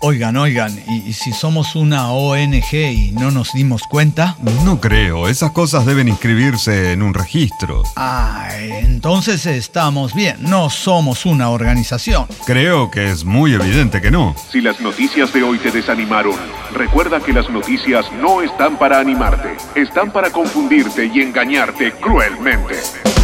Oigan, ¿y si somos una ONG y no nos dimos cuenta? No creo, esas cosas deben inscribirse en un registro. Entonces estamos bien, no somos una organización. Creo que es muy evidente que no. Si las noticias de hoy te desanimaron, recuerda que las noticias no están para animarte, están para confundirte y engañarte cruelmente.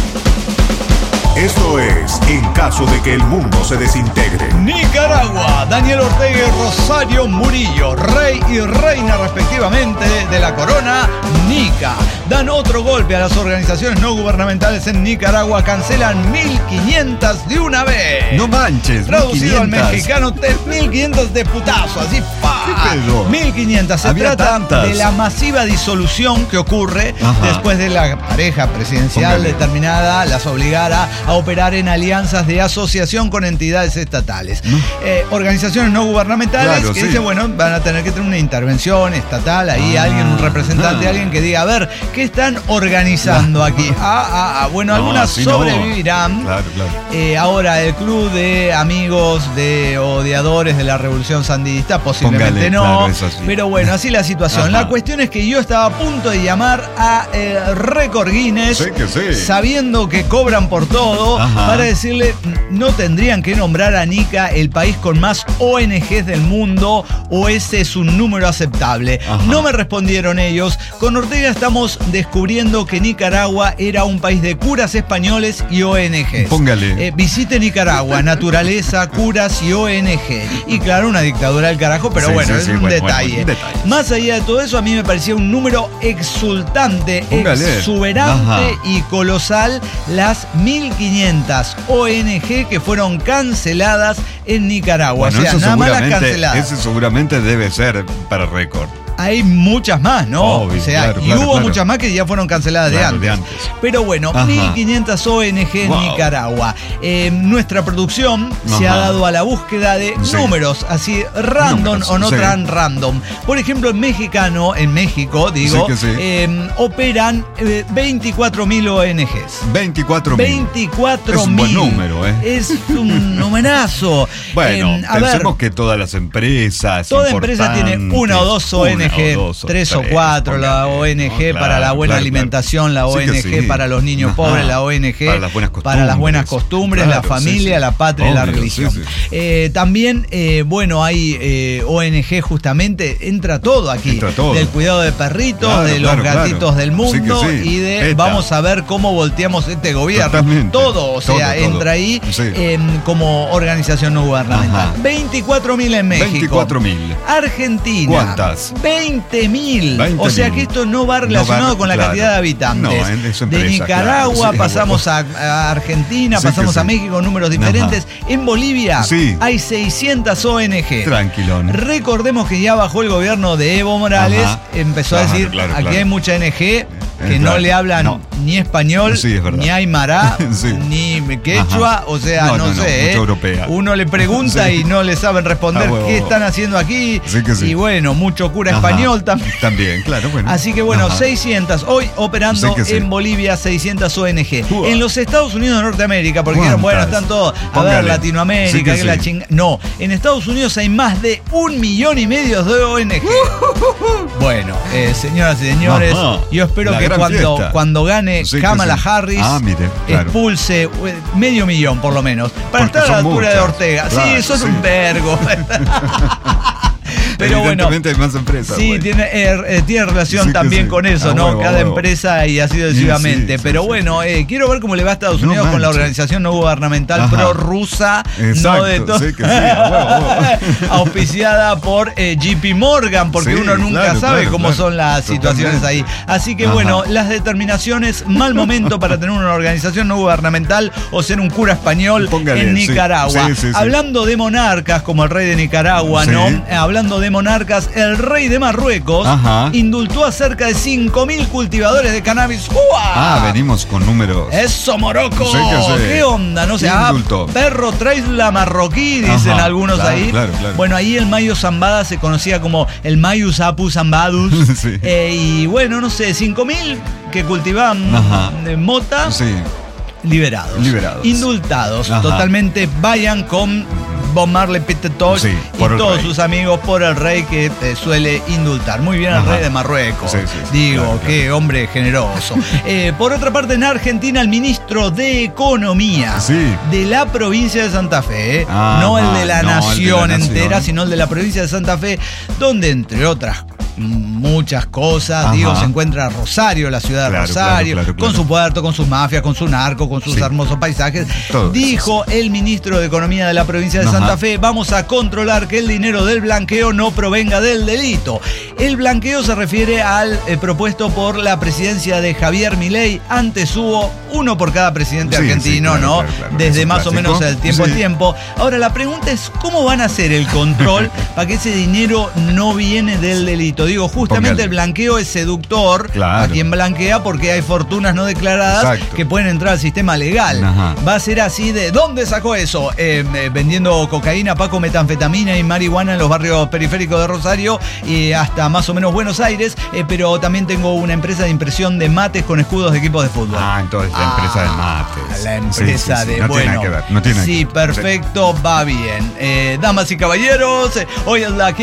Esto es En caso de que el mundo se desintegre. Nicaragua, Daniel Ortega y Rosario Murillo, rey y reina respectivamente de la corona Nica, dan otro golpe a las organizaciones no gubernamentales en Nicaragua, cancelan 1.500 de una vez. No manches, Traducido 1.500. al mexicano, 1.500 de putazo, así, ¡pa! ¿Qué pedo? 1.500. Se Había trata tantas. de la masiva disolución que ocurre Ajá. después de la pareja presidencial Póngale. determinada las obligara a operar en alianzas de asociación con entidades estatales. Organizaciones no gubernamentales Claro, que sí. dicen, bueno, van a tener que tener una intervención estatal, ahí alguien, un representante, alguien que diga, a ver, ¿qué están organizando aquí? Bueno, No, algunas así no. sobrevivirán. Claro. Ahora, el club de amigos de odiadores de la revolución sandinista, posiblemente Póngale, no. claro, es así. Pero bueno, así la situación. Ajá. La cuestión es que yo estaba a punto de llamar a Récord Guinness, Sí que sí. sabiendo que cobran por todo, Ajá. para decirle, ¿no tendrían que nombrar a Nica el país con más ONGs del mundo o ese es un número aceptable? Ajá. No me respondieron ellos. Con Ortega estamos descubriendo que Nicaragua era un país de curas españoles y ONGs. Póngale. Visite Nicaragua, naturaleza, curas y ONG. Y claro, una dictadura del carajo, pero Sí, bueno, sí, es sí, un bueno, detalle. un detalle. Más allá de todo eso, a mí me parecía un número exultante, Póngale. exuberante Ajá. y colosal, las 1.500 ONG que fueron canceladas en Nicaragua. Bueno, o sea, eso nada más las seguramente, canceladas. ese seguramente debe ser para récord. Hay muchas más, ¿no? Obvio, o sea, claro, y claro, hubo claro. muchas más que ya fueron canceladas Claro, de de antes. antes. Pero bueno, Ajá. 1.500 ONG en Wow. Nicaragua. Nuestra producción se ha Ajá. dado a la búsqueda de Sí. números, así random Números, o no sí. tan random. Por ejemplo, en México, digo, Sí que sí. operan 24.000 ONGs. 24.000. 24.000. Es un buen número, ¿eh? Es un numerazo. Bueno, A ver, pensemos que todas las empresas toda empresa tiene una o dos ONG, tres o cuatro, la ONG para la buena alimentación, la ONG para los niños pobres, la ONG para las buenas costumbres, la familia, la patria y la religión. Sí. También, bueno, hay ONG justamente, entra todo aquí, Entra todo. del cuidado de perritos, Claro, de los claro, gatitos claro. del mundo Sí que sí. y de ETA. vamos a ver cómo volteamos este gobierno. Totalmente. Todo, o sea, Todo. entra ahí Sí. como organización no gubernamental. Ajá. 24.000 en México. 24.000. Argentina. ¿Cuántas? 20.000. 20.000. O sea que esto no va relacionado con la claro. cantidad de habitantes. No, es de empresa, Nicaragua claro, sí, pasamos a Argentina, Sí, pasamos que a sí. México, números diferentes. En Bolivia Sí. hay 600 ONG. Tranquilón. Recordemos que ya bajó el gobierno de Evo Morales, Ajá. empezó a Claro, decir, claro, aquí claro. hay mucha ONG que no Claro. le hablan No. ni español, Sí, es verdad. ni aymara, Sí. ni quechua, Ajá. o sea, No, no, no, no, sé. mucha europea. Uno le pregunta Sí. y no le saben responder Ah, huevo. qué están haciendo aquí. Sí que sí. Y bueno, mucho cura Ajá. español también. También, claro, bueno. Así que bueno, Ajá. 600. Hoy operando Sí que sí. en Bolivia 600 ONG. Uah. En los Estados Unidos de Norteamérica, porque dijeron, bueno, ¿Cuántas? están todos, a ver, Póngale. Latinoamérica, Sí que que la sí. chinga. No, en Estados Unidos hay más de 1,5 millones de ONG. Bueno, señoras y señores, Ajá. yo espero La que gran fiesta. cuando gane Sí que Kamala sí. Harris, Mire, claro. expulse 500,000 por lo menos, para Porque estar a la son altura de muchas. Ortega. Claro, sí, son sí. un vergo. Pero bueno, Evidentemente hay más empresas. sí, bueno. tiene relación Sí que también sí. con eso, A ¿no? huevo, a Cada huevo. empresa y así sucesivamente. Sí, sí, Pero sí, bueno, quiero ver cómo le va a Estados No Unidos con la manches. organización no gubernamental Ajá. prorrusa, Exacto, no de todo. sí que sí, a huevo, a huevo. Auspiciada por JP Morgan, porque Sí, uno nunca claro, sabe claro, cómo claro. son las situaciones ahí. Totalmente. Así que Ajá. bueno, las determinaciones, mal momento para tener una organización no gubernamental o ser un cura español Póngale, en sí. Nicaragua. Sí, sí, sí. Hablando de monarcas, como el rey de Nicaragua, Sí. ¿no? Hablando de monarcas, el rey de Marruecos Ajá. indultó a cerca de 5.000 cultivadores de cannabis. ¡Uah! Venimos con números. ¡Eso, Morocco! Sí que sí. ¿Qué onda? No sé, Indultó. perro traes la marroquí, dicen Ajá, algunos claro, ahí. claro, claro. Bueno, ahí el Mayo Zambada se conocía como el Mayo Zapu Zambadus. Sí. Y bueno, no sé, 5.000 que cultivaban Ajá. mota. Sí. Liberados. Liberados. Indultados. Ajá. Totalmente vayan con Bob Marley, Peter Tosh y todos sus amigos por el rey que suele indultar. Muy bien el rey de Marruecos. Qué hombre generoso. Por otra parte, en Argentina, el ministro de Economía de la provincia de Santa Fe, no el de la nación entera, sino el de la provincia de Santa Fe, donde entre otras muchas cosas, se encuentra Rosario, la ciudad de Rosario, con su puerto, con sus mafias, con su narco, con sus hermosos paisajes. Dijo el ministro de Economía de la provincia de Santa Fe: vamos a controlar que el dinero del blanqueo no provenga del delito. El blanqueo se refiere al propuesto por la presidencia de Javier Milei. Antes hubo uno por cada presidente argentino, ¿no? Desde más o menos el tiempo al tiempo. Ahora, la pregunta es: ¿cómo van a hacer el control para que ese dinero no viene del delito? Digo, justamente el blanqueo es seductor a quien blanquea, porque hay fortunas no declaradas que pueden entrar al sistema legal. Va a ser así de: ¿dónde sacó eso? Vendiendo cocaína, paco, metanfetamina y marihuana en los barrios periféricos de Rosario y hasta más o menos Buenos Aires, pero también tengo una empresa de impresión de mates con escudos de equipos de fútbol. Entonces la empresa de mates. La empresa de... No tiene nada que ver. No tiene nada que ver. Perfecto, va bien. Damas y caballeros, hoy es la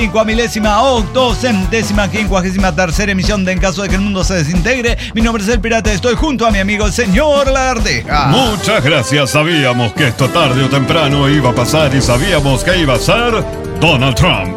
53ª emisión de En Caso de que el Mundo se Desintegre. Mi nombre es El Pirata y estoy junto a mi amigo el señor Lagardeja. Muchas gracias. Sabíamos que esto tarde o temprano iba a pasar y sabíamos que iba a ser Donald Trump.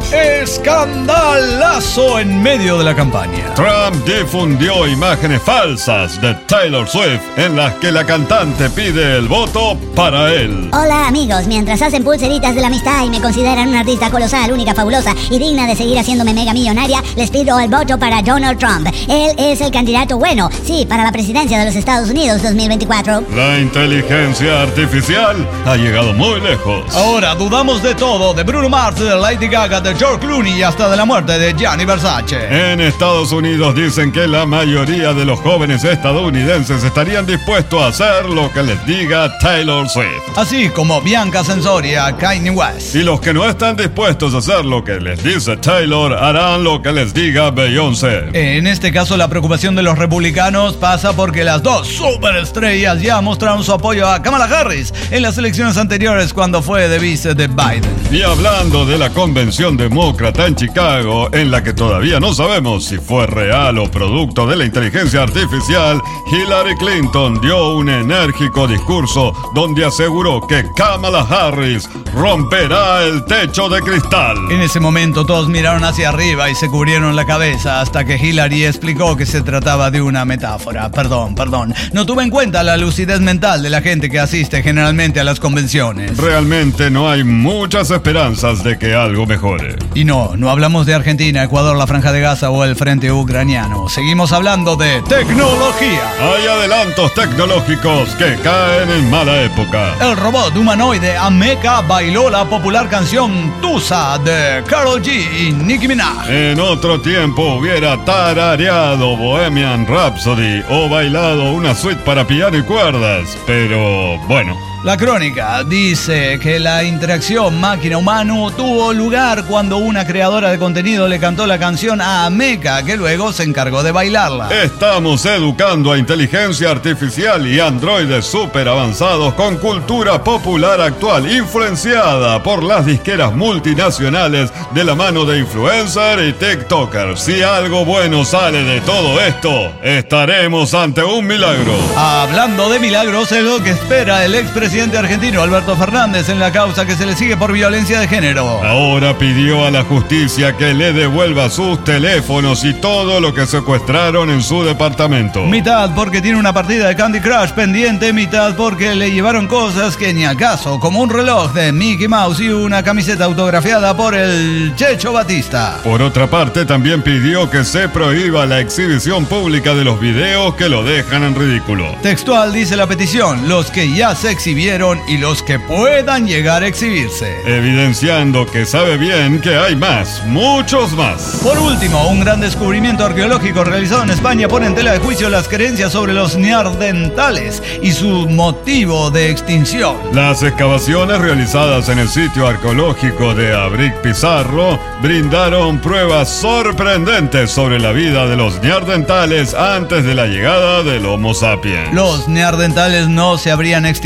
Escandalazo en medio de la campaña. Trump difundió imágenes falsas de Taylor Swift en las que la cantante pide el voto para él. Hola amigos, mientras hacen pulseritas de la amistad y me consideran una artista colosal, única, fabulosa y digna de seguir haciéndome mega millonaria, les pido el voto para Donald Trump. Él es el candidato bueno, para la presidencia de los Estados Unidos 2024. La inteligencia artificial ha llegado muy lejos. Ahora dudamos de todo, de Bruno Mars, de Lady Gaga, de George Clooney y hasta de la muerte de Gianni Versace. En Estados Unidos dicen que la mayoría de los jóvenes estadounidenses estarían dispuestos a hacer lo que les diga Taylor Swift. Así como Bianca Censoria, Kanye West. Y los que no están dispuestos a hacer lo que les dice Taylor harán lo que les diga Beyoncé. En este caso, la preocupación de los republicanos pasa porque las dos superestrellas ya mostraron su apoyo a Kamala Harris en las elecciones anteriores cuando fue de vice de Biden. Y hablando de la convención demócrata en Chicago, en la que todavía no sabemos si fue real o producto de la inteligencia artificial, Hillary Clinton dio un enérgico discurso donde aseguró que Kamala Harris romperá el techo de cristal. En ese momento todos miraron hacia arriba y se cubrieron la cabeza hasta que Hillary explicó que se trataba de una metáfora. Perdón. No tuve en cuenta la lucidez mental de la gente que asiste generalmente a las convenciones. Realmente no hay muchas esperanzas de que algo mejore. Y no hablamos de Argentina, Ecuador, la Franja de Gaza o el frente ucraniano. Seguimos hablando de tecnología. Hay adelantos tecnológicos que caen en mala época. El robot humanoide Ameca bailó la popular canción Tusa de Karol G y Nicki Minaj. En otro tiempo hubiera tarareado Bohemian Rhapsody o bailado una suite para piano y cuerdas, pero bueno. La crónica dice que la interacción máquina-humano tuvo lugar cuando una creadora de contenido le cantó la canción a Ameca, que luego se encargó de bailarla. Estamos educando a inteligencia artificial y androides súper avanzados con cultura popular actual, influenciada por las disqueras multinacionales de la mano de influencers y tiktokers. Si algo bueno sale de todo esto, estaremos ante un milagro. Hablando de milagros, es lo que espera el expresidente argentino Alberto Fernández en la causa que se le sigue por violencia de género. Ahora pidió a la justicia que le devuelva sus teléfonos y todo lo que secuestraron en su departamento. Mitad porque tiene una partida de Candy Crush pendiente, mitad porque le llevaron cosas que ni al caso, como un reloj de Mickey Mouse y una camiseta autografiada por el Checho Batista. Por otra parte, también pidió que se prohíba la exhibición pública de los videos que lo dejan en ridículo. Textual dice la petición: los que ya se exhibieron y los que puedan llegar a exhibirse. Evidenciando que sabe bien que hay más, muchos más. Por último, un gran descubrimiento arqueológico realizado en España pone en tela de juicio las creencias sobre los neandertales y su motivo de extinción. Las excavaciones realizadas en el sitio arqueológico de Abric Pizarro brindaron pruebas sorprendentes sobre la vida de los neandertales antes de la llegada del Homo sapiens. Los neandertales no se habrían extinguido por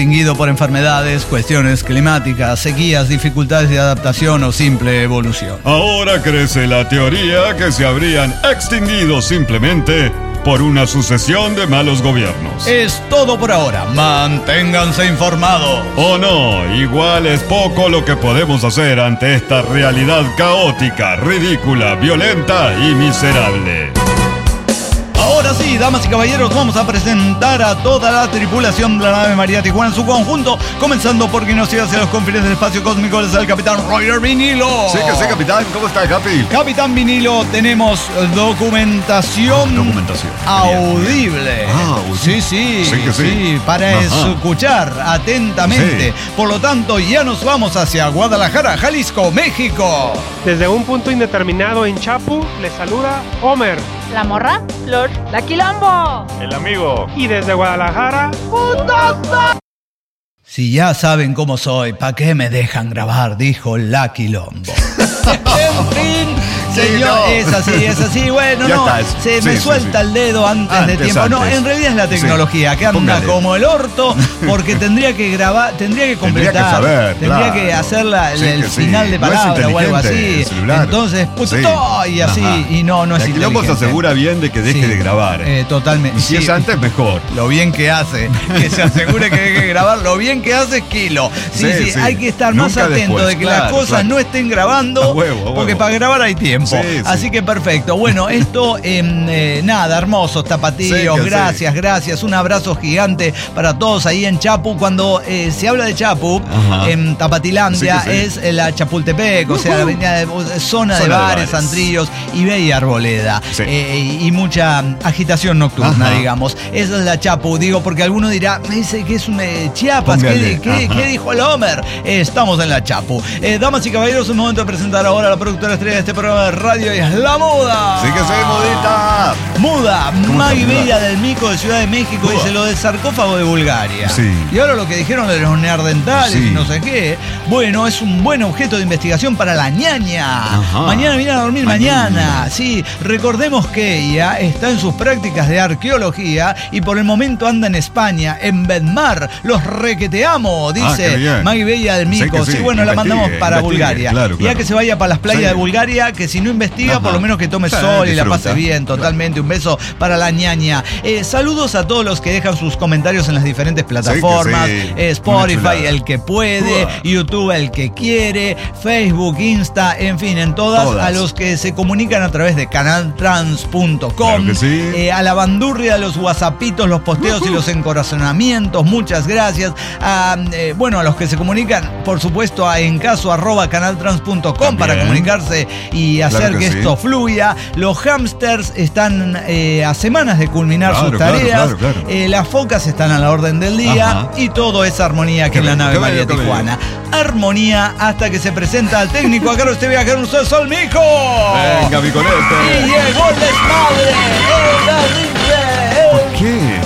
por enfermedades, cuestiones climáticas, sequías, dificultades de adaptación o simple evolución. Ahora crece la teoría que se habrían extinguido simplemente por una sucesión de malos gobiernos. Es todo por ahora. Manténganse informados. O no, igual es poco lo que podemos hacer ante esta realidad caótica, ridícula, violenta y miserable. Ahora sí, damas y caballeros, vamos a presentar a toda la tripulación de la nave María Tijuana en su conjunto, comenzando por quien nos sigue hacia los confines del espacio cósmico, es el capitán Roger Vinilo. Sí, que sé, capitán. ¿Cómo está, Capi? Capitán Vinilo, tenemos documentación audible. Sí, para escuchar atentamente. Sí. Por lo tanto, ya nos vamos hacia Guadalajara, Jalisco, México. Desde un punto indeterminado en Chapu, le saluda Homer. La morra, Lord, la Quilombo, el amigo. Y desde Guadalajara, ¡Puntazo! Si ya saben cómo soy, ¿para qué me dejan grabar? Dijo la Quilombo. En fin, señor, es así. Bueno, no, me suelta el dedo antes de tiempo. No, en realidad es la tecnología que anda como el orto, porque tendría que grabar, tendría que completar, tendría que hacer el final de palabra o algo así. Entonces, y así, y no es inteligente. La Quilombo se asegura bien de que deje de grabar. Totalmente. Y si es antes, mejor. Lo bien que hace, que se asegure que deje de grabar, lo bien que hace es Kilo. Sí, hay que estar más atento de que las cosas no estén grabando, porque para grabar hay tiempo. Así que perfecto. Bueno, esto, nada, hermosos tapatíos, gracias. Un abrazo gigante para todos ahí en Chapu. Cuando se habla de Chapu, en Tapatilandia, es la Chapultepec, o sea, la avenida zona de bares, antrillos y bella arboleda. Y mucha agitación nocturna, digamos. Esa es la Chapu, digo, porque alguno dirá, me dice que es un Chiapas, ¿qué dijo el Homer? Estamos en la Chapu. Damas y caballeros, es momento de presentar ahora a la productora estrella de este programa de radio, y es la Muda. Sí que soy Mudita. Muda, Maggie Bella del Mico de Ciudad de México, dice lo del sarcófago de Bulgaria. Sí. Y ahora lo que dijeron de los neandertales y no sé qué. Bueno, es un buen objeto de investigación para la ñaña. Mañana viene a dormir mañana. Sí, recordemos que ella está en sus prácticas de arqueología y por el momento anda en España, en Bedmar. Los requeteamos, dice Maggie Bella del Mico. Sí, bueno, la mandamos para Bulgaria. Claro. Ya que se vaya para las playas de Bulgaria, que si no investiga, por lo menos que tome sol y la pase bien. Totalmente. Un beso para la ñaña. Saludos a todos los que dejan sus comentarios en las diferentes plataformas. Spotify, el que puede. YouTube, el que quiere. Facebook, Insta, en fin, en todas. A los que se comunican a través de canaltrans.com. Claro, a la bandurria de los whatsappitos, los posteos y los encorazonamientos. Muchas gracias. A los que se comunican, por supuesto, a encaso@canaltrans.com para comunicarse y hacer que esto fluya. Los hamsters están a semanas de culminar sus tareas. Las focas están a la orden del día. Y todo es armonía que en la nave María Tijuana. Armonía hasta que se presenta al técnico. Acá usted ve a un Sol Mico. Venga, mi conete. Y llegó el desmadre. ¿Por qué?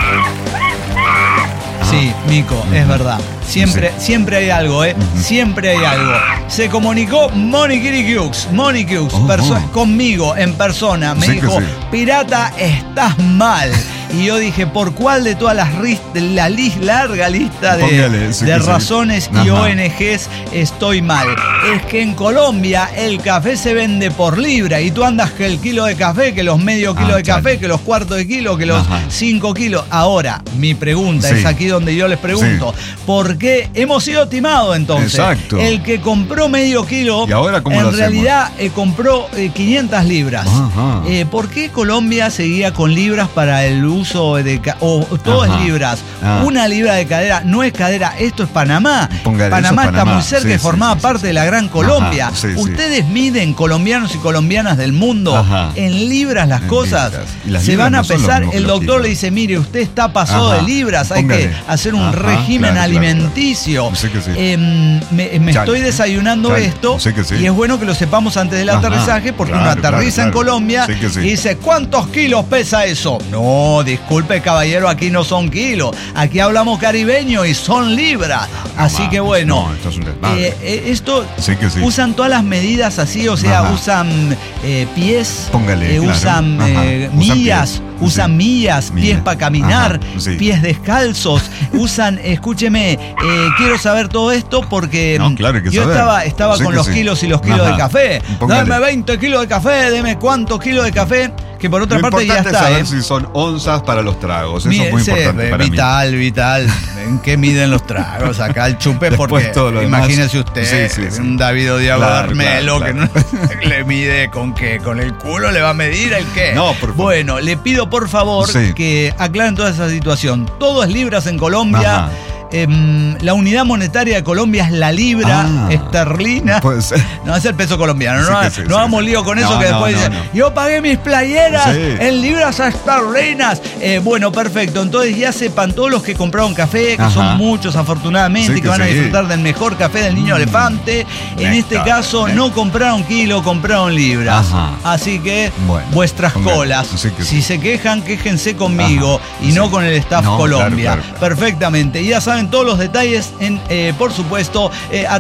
Sí, Mico, es verdad. Siempre hay algo, Siempre hay algo. Se comunicó Monique Hughes conmigo en persona. Me dijo, pirata, estás mal. Y yo dije, ¿por cuál de todas la larga lista de razones y ONGs estoy mal? Es que en Colombia el café se vende por libra y tú andas que el kilo de café, que los medio kilo de café, que los cuartos de kilo, que los 5 kilos. Ahora, mi pregunta es aquí donde yo les pregunto, ¿por qué hemos sido timados entonces? Exacto. El que compró medio kilo, ¿y ahora cómo en realidad compró 500 libras. ¿Por qué Colombia seguía con libras para el uso de todo es libras? Una libra de cadera no es cadera, esto es Panamá. Panamá está muy cerca y formaba parte de la Gran Colombia. Ustedes miden, colombianos y colombianas del mundo, en libras las cosas. Se van a pesar, el doctor le dice, mire, usted está pasado de libras, hay que hacer un régimen alimenticio. Me estoy desayunando esto y es bueno que lo sepamos antes del aterrizaje, porque uno aterriza en Colombia y dice, ¿cuántos kilos pesa eso? No, disculpe, caballero, aquí no son kilos. Aquí hablamos caribeño y son libras. Así que bueno. No, esto es un desmadre. Esto Sí que sí. usan todas las medidas así, o sea, Ajá. usan pies, Póngale, claro. usan Ajá. millas, Usan pies. usan Sí. millas, pies Millas. para caminar, Ajá, sí. pies descalzos, usan, escúcheme, quiero saber todo esto porque No, claro, hay que yo saber. estaba Sí con que los sí. kilos y los kilos Ajá. de café. Póngale. Dame 20 kilos de café, deme cuántos kilos de café, que por otra Lo parte ya importante está. es saber si son onzas para los tragos. Eso es muy Ese, importante para mí. vital. ¿En qué miden los tragos? Acá el chupe, Después porque todo lo demás. imagínese usted, Sí, sí. un David Odiago Claro, Armelo claro, que no le mide con qué, con el culo le va a medir el qué. No, por favor. Bueno, le pido por favor Sí. que aclaren toda esa situación. Todo es libras en Colombia. Ajá. La unidad monetaria de Colombia es la libra esterlina. Puede ser. No es el peso colombiano. Sí no que sí, no sí, hagamos sí. lío con No, eso que no, después no, dicen, no. yo pagué mis playeras Sí. en libras esterlinas. Bueno, perfecto. Entonces ya sepan todos los que compraron café, que Ajá. son muchos afortunadamente, Sí, que van a sí. disfrutar del mejor café del niño elefante. En este Néctar, caso no compraron kilo, compraron libras. Ajá. Así que Bueno, vuestras póngale. colas. Sí que sí. Si se quejan, quéjense conmigo Ajá. y no Sí. con el staff No, Colombia. claro, claro. Perfectamente. Y ya saben todos los detalles en, por supuesto,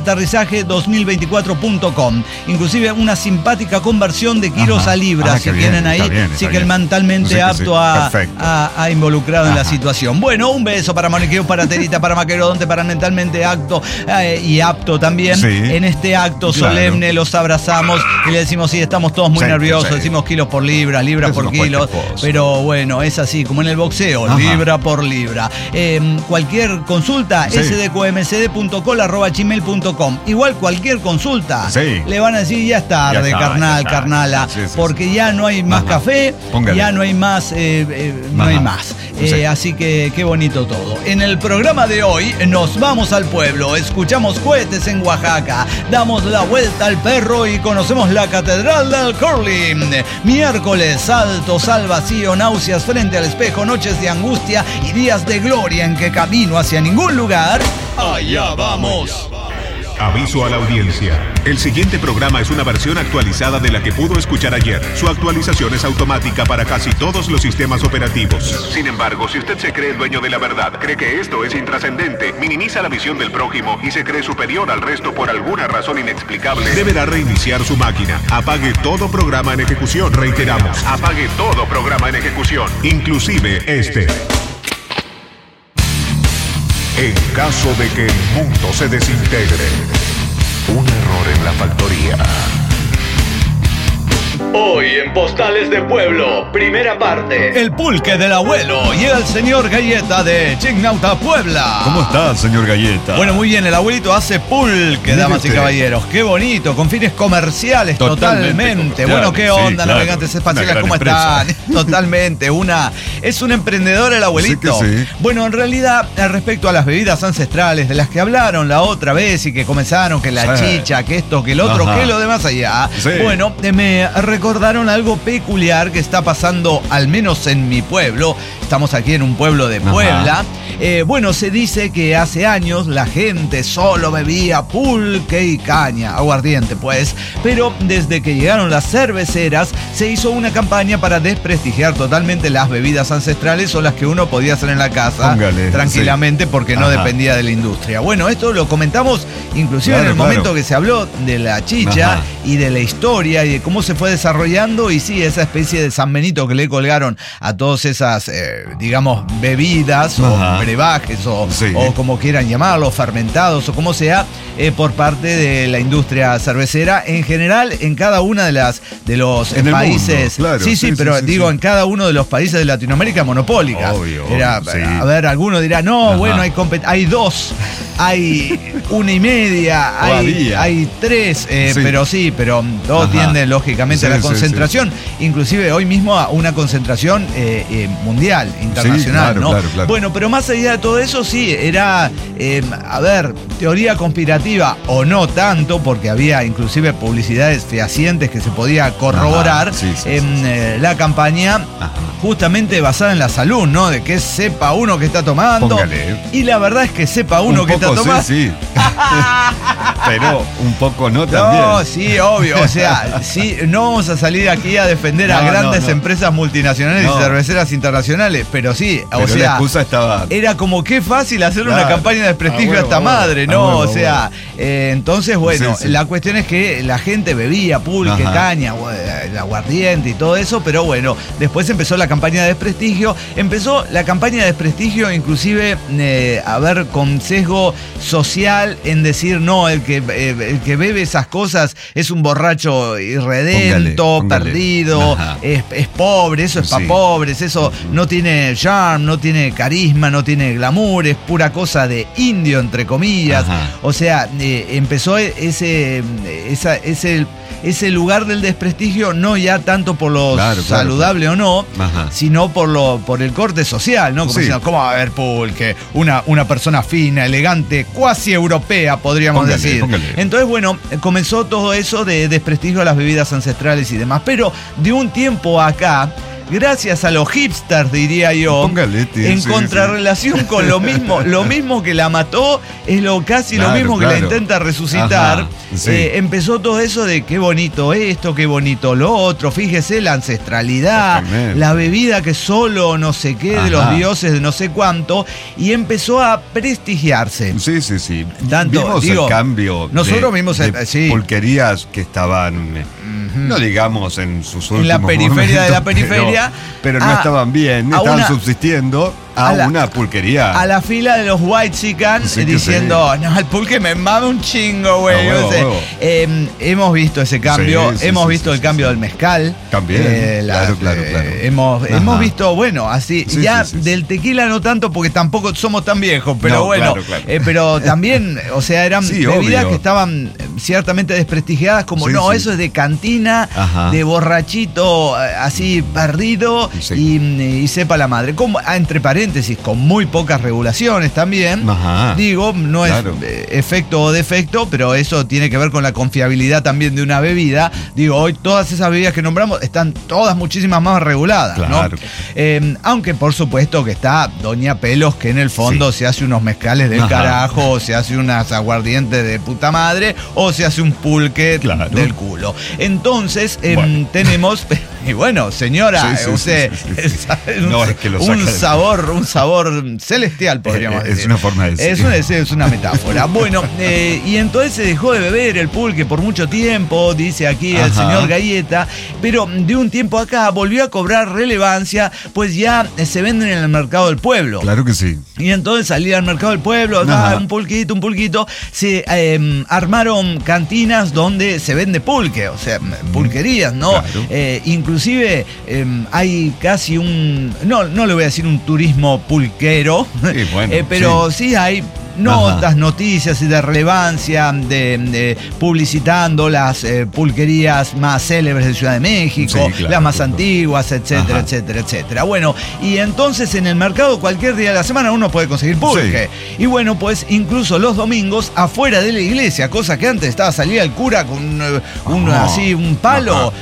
aterrizaje2024.com. Inclusive una simpática conversión de kilos Ajá. a libras, Ah, si qué bien, tienen ahí. está bien, sí está que el bien. mentalmente Sí que apto sí. Perfecto. a involucrado en la Ajá. situación. Bueno, un beso para Maniqueo, para Terita, para Maquerodonte, para mentalmente apto y apto también. Sí. En este acto Claro. solemne los abrazamos y le decimos, sí, estamos todos muy Sí, nerviosos, sí. decimos kilos por libra, libras Eso por no kilos, cualquier cosa. pero bueno, es así, como en el boxeo, Ajá. libra por libra. Cualquier consulta, Sí. sdqmcd.com@gmail.com. Igual cualquier consulta, Sí. le van a decir, ya es tarde, Ya está, carnal, ya está. carnala, Sí, sí, porque sí. ya no hay más Ajá. café, Póngale. ya no hay más, no Ajá. hay más. Sí. Así que qué bonito todo. En el programa de hoy nos vamos al pueblo, escuchamos cohetes en Oaxaca, damos la vuelta al perro y conocemos la Catedral del Curling. Miércoles, saltos al vacío, náuseas frente al espejo, noches de angustia y días de gloria en que camino hacia ningún lugar. Allá vamos. Aviso a la audiencia. El siguiente programa es una versión actualizada de la que pudo escuchar ayer. Su actualización es automática para casi todos los sistemas operativos. Sin embargo, si usted se cree dueño de la verdad, cree que esto es intrascendente, minimiza la visión del prójimo y se cree superior al resto por alguna razón inexplicable, Deberá reiniciar su máquina. Apague todo programa en ejecución. Reiteramos, apague todo programa en ejecución. inclusive este. En caso de que el mundo se desintegre, un error en la factoría. Hoy en Postales de Pueblo, primera parte. El pulque del abuelo y el señor Galleta de Chignauta, Puebla. ¿Cómo está, señor Galleta? Bueno, muy bien, el abuelito hace pulque, Mire damas y usted. caballeros. Qué bonito, con fines comerciales, totalmente. Totalmente Bueno, ¿qué comerciales, onda, sí, claro. navegantes espaciales? Una ¿Cómo gran están? empresa. Totalmente, es un emprendedor el abuelito. Sí que sí. Bueno, en realidad, respecto a las bebidas ancestrales de las que hablaron la otra vez y que comenzaron, que la Sí. chicha, que esto, que el otro, Ajá. que lo demás allá. Sí. Bueno, me recordaron algo peculiar que está pasando, al menos en mi pueblo. Estamos aquí en un pueblo de Ajá. Puebla. Bueno, se dice que hace años la gente solo bebía pulque y caña, aguardiente pues, pero desde que llegaron las cerveceras se hizo una campaña para desprestigiar totalmente las bebidas ancestrales o las que uno podía hacer en la casa Póngale, tranquilamente porque no Ajá. dependía de la industria. Bueno, esto lo comentamos inclusive Claro, en el claro. momento que se habló de la chicha Ajá. y de la historia y de cómo se fue desarrollando y sí, esa especie de San Benito que le colgaron a todas esas, digamos, bebidas o Ajá. brebajes o, Sí. o como quieran llamarlo, fermentados o como sea, por parte de la industria cervecera en general en cada una de los En el países. mundo, claro, sí, sí, pero sí, digo sí. en cada uno de los países de Latinoamérica monopólicas. Obvio, Era, sí. a ver, alguno dirá, no, Ajá. bueno, hay dos, hay 1.5, Todavía. hay 3, Sí. pero todos Ajá. tienden lógicamente a Sí, la sí, concentración, inclusive hoy mismo a una concentración mundial, internacional, claro, ¿no? claro, claro. Bueno, pero más allá de todo eso, sí, era, a ver, teoría conspirativa o no tanto, porque había inclusive publicidades fehacientes que se podía corroborar Ajá, sí, sí, en la campaña, Ajá. justamente basada en la salud, ¿no? De que sepa uno que está tomando. Póngale. Y la verdad es que sepa uno Un que poco tomar. Sí. Pero un poco no también. No, sí, obvio. O sea, sí, no vamos a salir aquí a defender a grandes empresas multinacionales y cerveceras internacionales, pero sí, pero o sea, la excusa estaba... era como qué fácil hacer una campaña de desprestigio a esta madre, ¿no? O sea, entonces, bueno, la cuestión es que la gente bebía pulque, caña, el aguardiente y todo eso, pero bueno, después empezó la campaña de desprestigio. Empezó la campaña de desprestigio, inclusive, a ver, con sesgo social en decir, no, el que bebe esas cosas es un borracho irredento, perdido, es pobre, eso es para pobres, eso no tiene charm, no tiene carisma, no tiene glamour, es pura cosa de indio, entre comillas. O sea, empezó ese lugar del desprestigio, no ya tanto por lo saludable o no, sino por el corte social, ¿no? Como diciendo, ¿cómo va a haber pulque? Una persona fina, elegante, cuasi europea, podríamos decir. Entonces, bueno, comenzó todo eso de desprestigio a las bebidas ancestrales y demás. Pero de un tiempo acá, gracias a los hipsters, diría yo, en contrarrelación con lo mismo que la mató, es casi lo mismo que la intenta resucitar. Empezó todo eso de qué bonito esto, qué bonito lo otro, fíjese la ancestralidad, la bebida que solo no sé qué, de los dioses de no sé cuánto, y empezó a prestigiarse. Sí. Tanto, vimos el cambio. Nosotros vimos pulquerías que estaban, no digamos en sus últimos en la periferia momentos, de la periferia, pero no estaban bien, estaban subsistiendo a una pulquería. A la fila de los white chickens diciendo, no, el pulque me mama un chingo, güey. Hemos visto ese cambio, hemos visto el cambio del mezcal. También, claro. Hemos visto, bueno, así, del tequila no tanto porque tampoco somos tan viejos, pero claro. Pero también, o sea, eran bebidas que estaban ciertamente desprestigiadas como, eso es de cantina, de borrachito, así perdido y sepa la madre. Como, entre paréntesis, con muy pocas regulaciones también. Digo, no es efecto o defecto, pero eso tiene que ver con la confiabilidad también de una bebida. Digo, hoy todas esas bebidas que nombramos están todas muchísimas más reguladas, ¿no? Aunque por supuesto que está Doña Pelos, que en el fondo se hace unos mezcales del carajo, o se hace unas aguardientes de puta madre, o se hace un pulque del culo. Entonces, tenemos... Y bueno, señora, usted un sabor celestial, podríamos decir. Es una forma de decir. Es una metáfora. Bueno, y entonces se dejó de beber el pulque por mucho tiempo, dice aquí el señor Galleta, pero de un tiempo acá volvió a cobrar relevancia, pues ya se venden en el mercado del pueblo. Claro que sí. Y entonces salía al mercado del pueblo, un pulquito, se armaron cantinas donde se vende pulque, o sea, pulquerías, ¿no? Claro. Inclusive hay casi no le voy a decir un turismo pulquero, pero sí hay notas, noticias y de relevancia, de publicitando las pulquerías más célebres de Ciudad de México, las más antiguas, etcétera. Bueno, y entonces en el mercado cualquier día de la semana uno puede conseguir pulque. Y bueno, pues incluso los domingos afuera de la iglesia, cosa que antes salía el cura con un palo,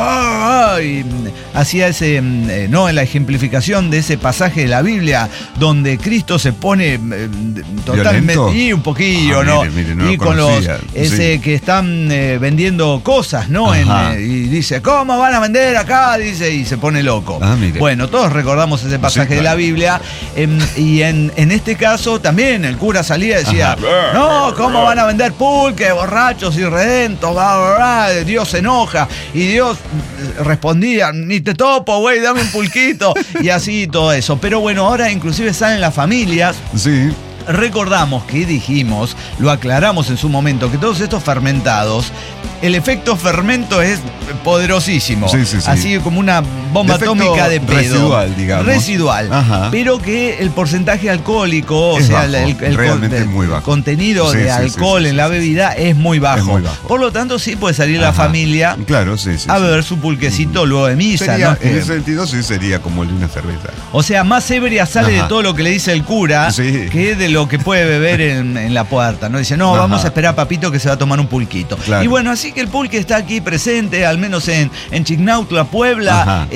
y hacía ese, no, en la ejemplificación de ese pasaje de la Biblia donde Cristo se pone totalmente, y un poquillo, ¿no? Mire, y con que están vendiendo cosas, ¿no? Y dice, ¿cómo van a vender acá? Dice, y se pone loco. Bueno, todos recordamos ese pasaje de la Biblia, y en este caso también el cura salía y decía, no, ¿cómo van a vender pulque? Borrachos irredentos, Dios se enoja. Y Dios respondía, ni te topo, güey, dame un pulquito. Y así todo eso. Pero bueno, ahora inclusive salen las familias. Recordamos que dijimos, lo aclaramos en su momento, que todos estos fermentados, el efecto fermento es poderosísimo. Así como una bomba atómica de pedo. Residual, digamos. Residual. Pero que el porcentaje alcólico, o sea, el muy bajo. Contenido de alcohol en la bebida es muy bajo. Por lo tanto, sí puede salir la familia a beber su pulquecito luego de misa. En ese sentido, sería como el de una cerveza. O sea, más ebria sale de todo lo que le dice el cura que de lo que puede beber en la puerta, ¿no? Dice, vamos a esperar a Papito que se va a tomar un pulquito. Y bueno, así que el pulque está aquí presente, al menos en Chignautla, Puebla,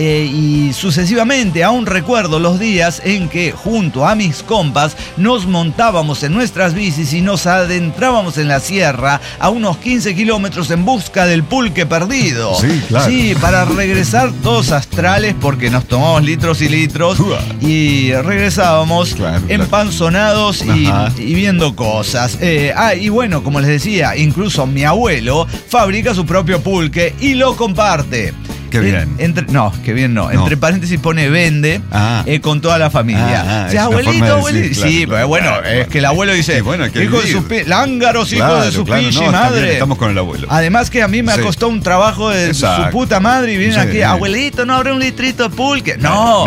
y sucesivamente aún recuerdo los días en que junto a mis compas nos montábamos en nuestras bicis y nos adentrábamos en la sierra a unos 15 kilómetros en busca del pulque perdido. Sí, claro. Sí, para regresar todos astrales porque nos tomamos litros y litros y regresábamos empanzonados y viendo cosas. Y bueno, como les decía, incluso mi abuelo fabrica su propio pulque y lo comparte. Qué bien. Qué bien no. Entre paréntesis pone vende con toda la familia. O sea, abuelito. Sí, pero bueno, es que el abuelo dice, hijo de su lángaros, hijo de su pinche madre. Estamos con el abuelo. Además que a mí me costó un trabajo de su puta madre y vienen aquí, abuelito, ¿no habrá un litrito de pulque? No.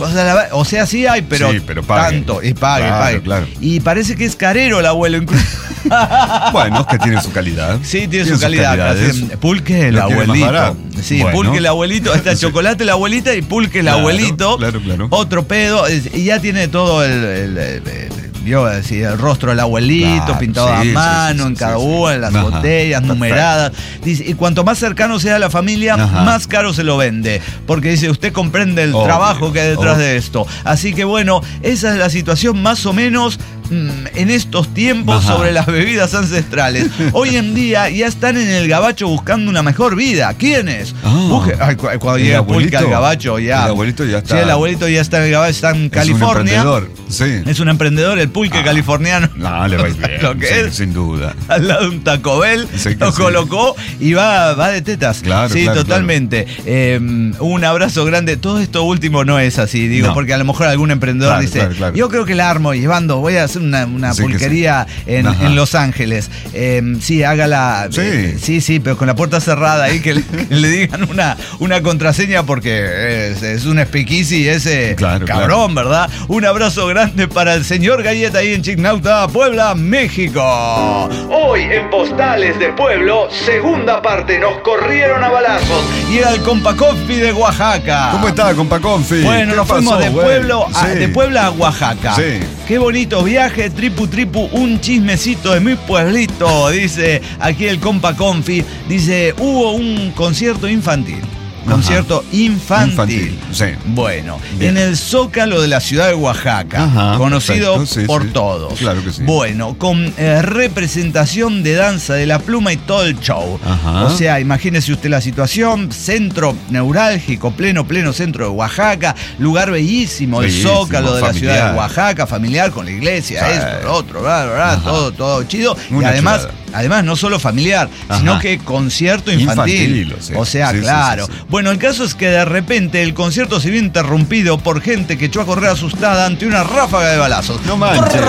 O sea, sí hay, pero pague. Tanto. Y pague. Claro. Y parece que es carero el abuelo incluso. Bueno, es que tiene su calidad. Sí, tiene su calidad. Pulque el abuelito. Sí, pulque el abuelito. Está chocolate la abuelita y pulque el abuelito. Claro. Otro pedo. Y ya tiene todo el rostro del abuelito pintado a mano en cada una, en las botellas numeradas. Dice, y cuanto más cercano sea la familia, más caro se lo vende. Porque dice, usted comprende el trabajo que hay detrás de esto. Así que bueno, esa es la situación más o menos en estos tiempos sobre las bebidas ancestrales. Hoy en día ya están en el gabacho buscando una mejor vida. ¿Quiénes? Cuando llega pulque al gabacho ya. El abuelito ya está. Sí, el abuelito ya está en el gabacho, está en California. Es un emprendedor. Sí. Es un emprendedor, el pulque californiano. No, le va bien. Lo que es, sin duda. Al lado de un Taco Bell, lo colocó y va de tetas. Claro, sí, totalmente. Un abrazo grande. Todo esto último no es así, digo, porque a lo mejor algún emprendedor dice, yo creo que la armo voy a hacer una pulquería en Los Ángeles. Sí, hágala. Sí, pero con la puerta cerrada ahí, que le digan una contraseña porque es un speakeasy ese cabrón, ¿verdad? Un abrazo grande para el señor Galleta ahí en Chicnauta, Puebla, México. Hoy en Postales de Pueblo, segunda parte, nos corrieron a balazos y era el Compa Confi de Oaxaca. ¿Cómo está, Compa Confi? Bueno, nos fuimos de Puebla a Oaxaca. Sí. Qué bonito viaje, tripu, un chismecito de mi pueblito, dice aquí el Compa Confi. Dice, hubo un concierto infantil. Concierto infantil. Sí. Bueno, en el Zócalo de la ciudad de Oaxaca, conocido por todos. Claro que sí. Bueno, con representación de danza de la pluma y todo el show. O sea, imagínese usted la situación, centro neurálgico, pleno centro de Oaxaca, lugar bellísimo, el Zócalo de la ciudad de Oaxaca, familiar con la iglesia, esto, lo otro, todo chido. Y además no solo familiar, sino que concierto infantil. O sea, claro. Sí. Bueno, el caso es que de repente el concierto se vio interrumpido por gente que echó a correr asustada ante una ráfaga de balazos. No manches.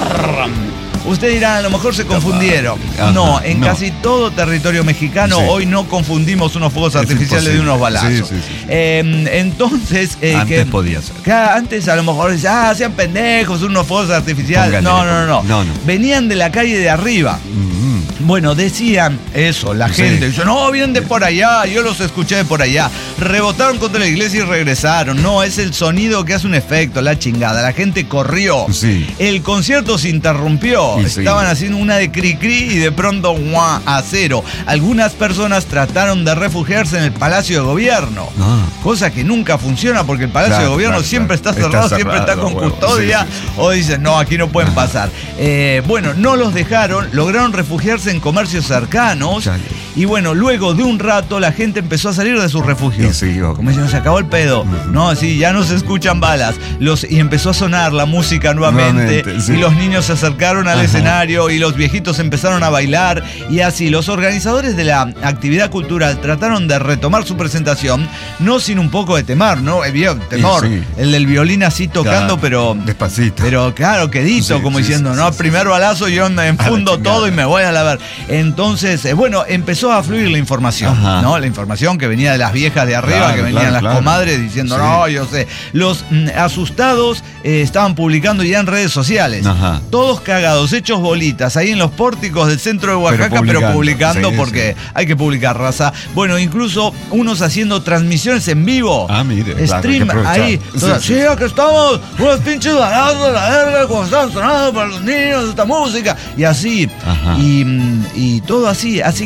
Usted dirá, a lo mejor se confundieron. En casi todo territorio mexicano hoy no confundimos unos fuegos artificiales de unos balazos. Sí. Entonces... antes podía ser. Antes a lo mejor decían, sean pendejos, unos fuegos artificiales. No. Venían de la calle de arriba. Bueno, decían eso, la gente. Dice, no, vienen de por allá, yo los escuché de por allá. Rebotaron contra la iglesia y regresaron. No, es el sonido que hace un efecto, la chingada. La gente corrió. Sí. El concierto se interrumpió. Estaban haciendo una de cri-cri y de pronto, a cero. Algunas personas trataron de refugiarse en el Palacio de Gobierno. Cosa que nunca funciona porque el Palacio de Gobierno siempre está cerrado, siempre está con custodia. O dicen, no, aquí no pueden pasar. Bueno, no los dejaron, lograron refugiarse en comercios cercanos. Y bueno, luego de un rato la gente empezó a salir de sus refugios. Como diciendo, se acabó el pedo. No, sí, ya no se escuchan balas. Y empezó a sonar la música nuevamente. Y los niños se acercaron al escenario y los viejitos empezaron a bailar. Y así, los organizadores de la actividad cultural trataron de retomar su presentación, no sin un poco de temor, ¿no? Temor. El del violín así tocando, pero... despacito. Pero claro, quedito, como diciendo, no, primer balazo yo me enfundo todo y me voy a la ver. Entonces, bueno, empezó a fluir la información, ¿no? La información que venía de las viejas de arriba, que venían las comadres diciendo, no, yo sé. Los asustados estaban publicando ya en redes sociales. Todos cagados, hechos bolitas, ahí en los pórticos del centro de Oaxaca, pero publicando porque hay que publicar, raza. Bueno, incluso unos haciendo transmisiones en vivo. Mire. Stream ahí. Aquí estamos, unos pinches balazos de la verga, como están sonando para los niños esta música. Y así. Y todo así. Así que bueno,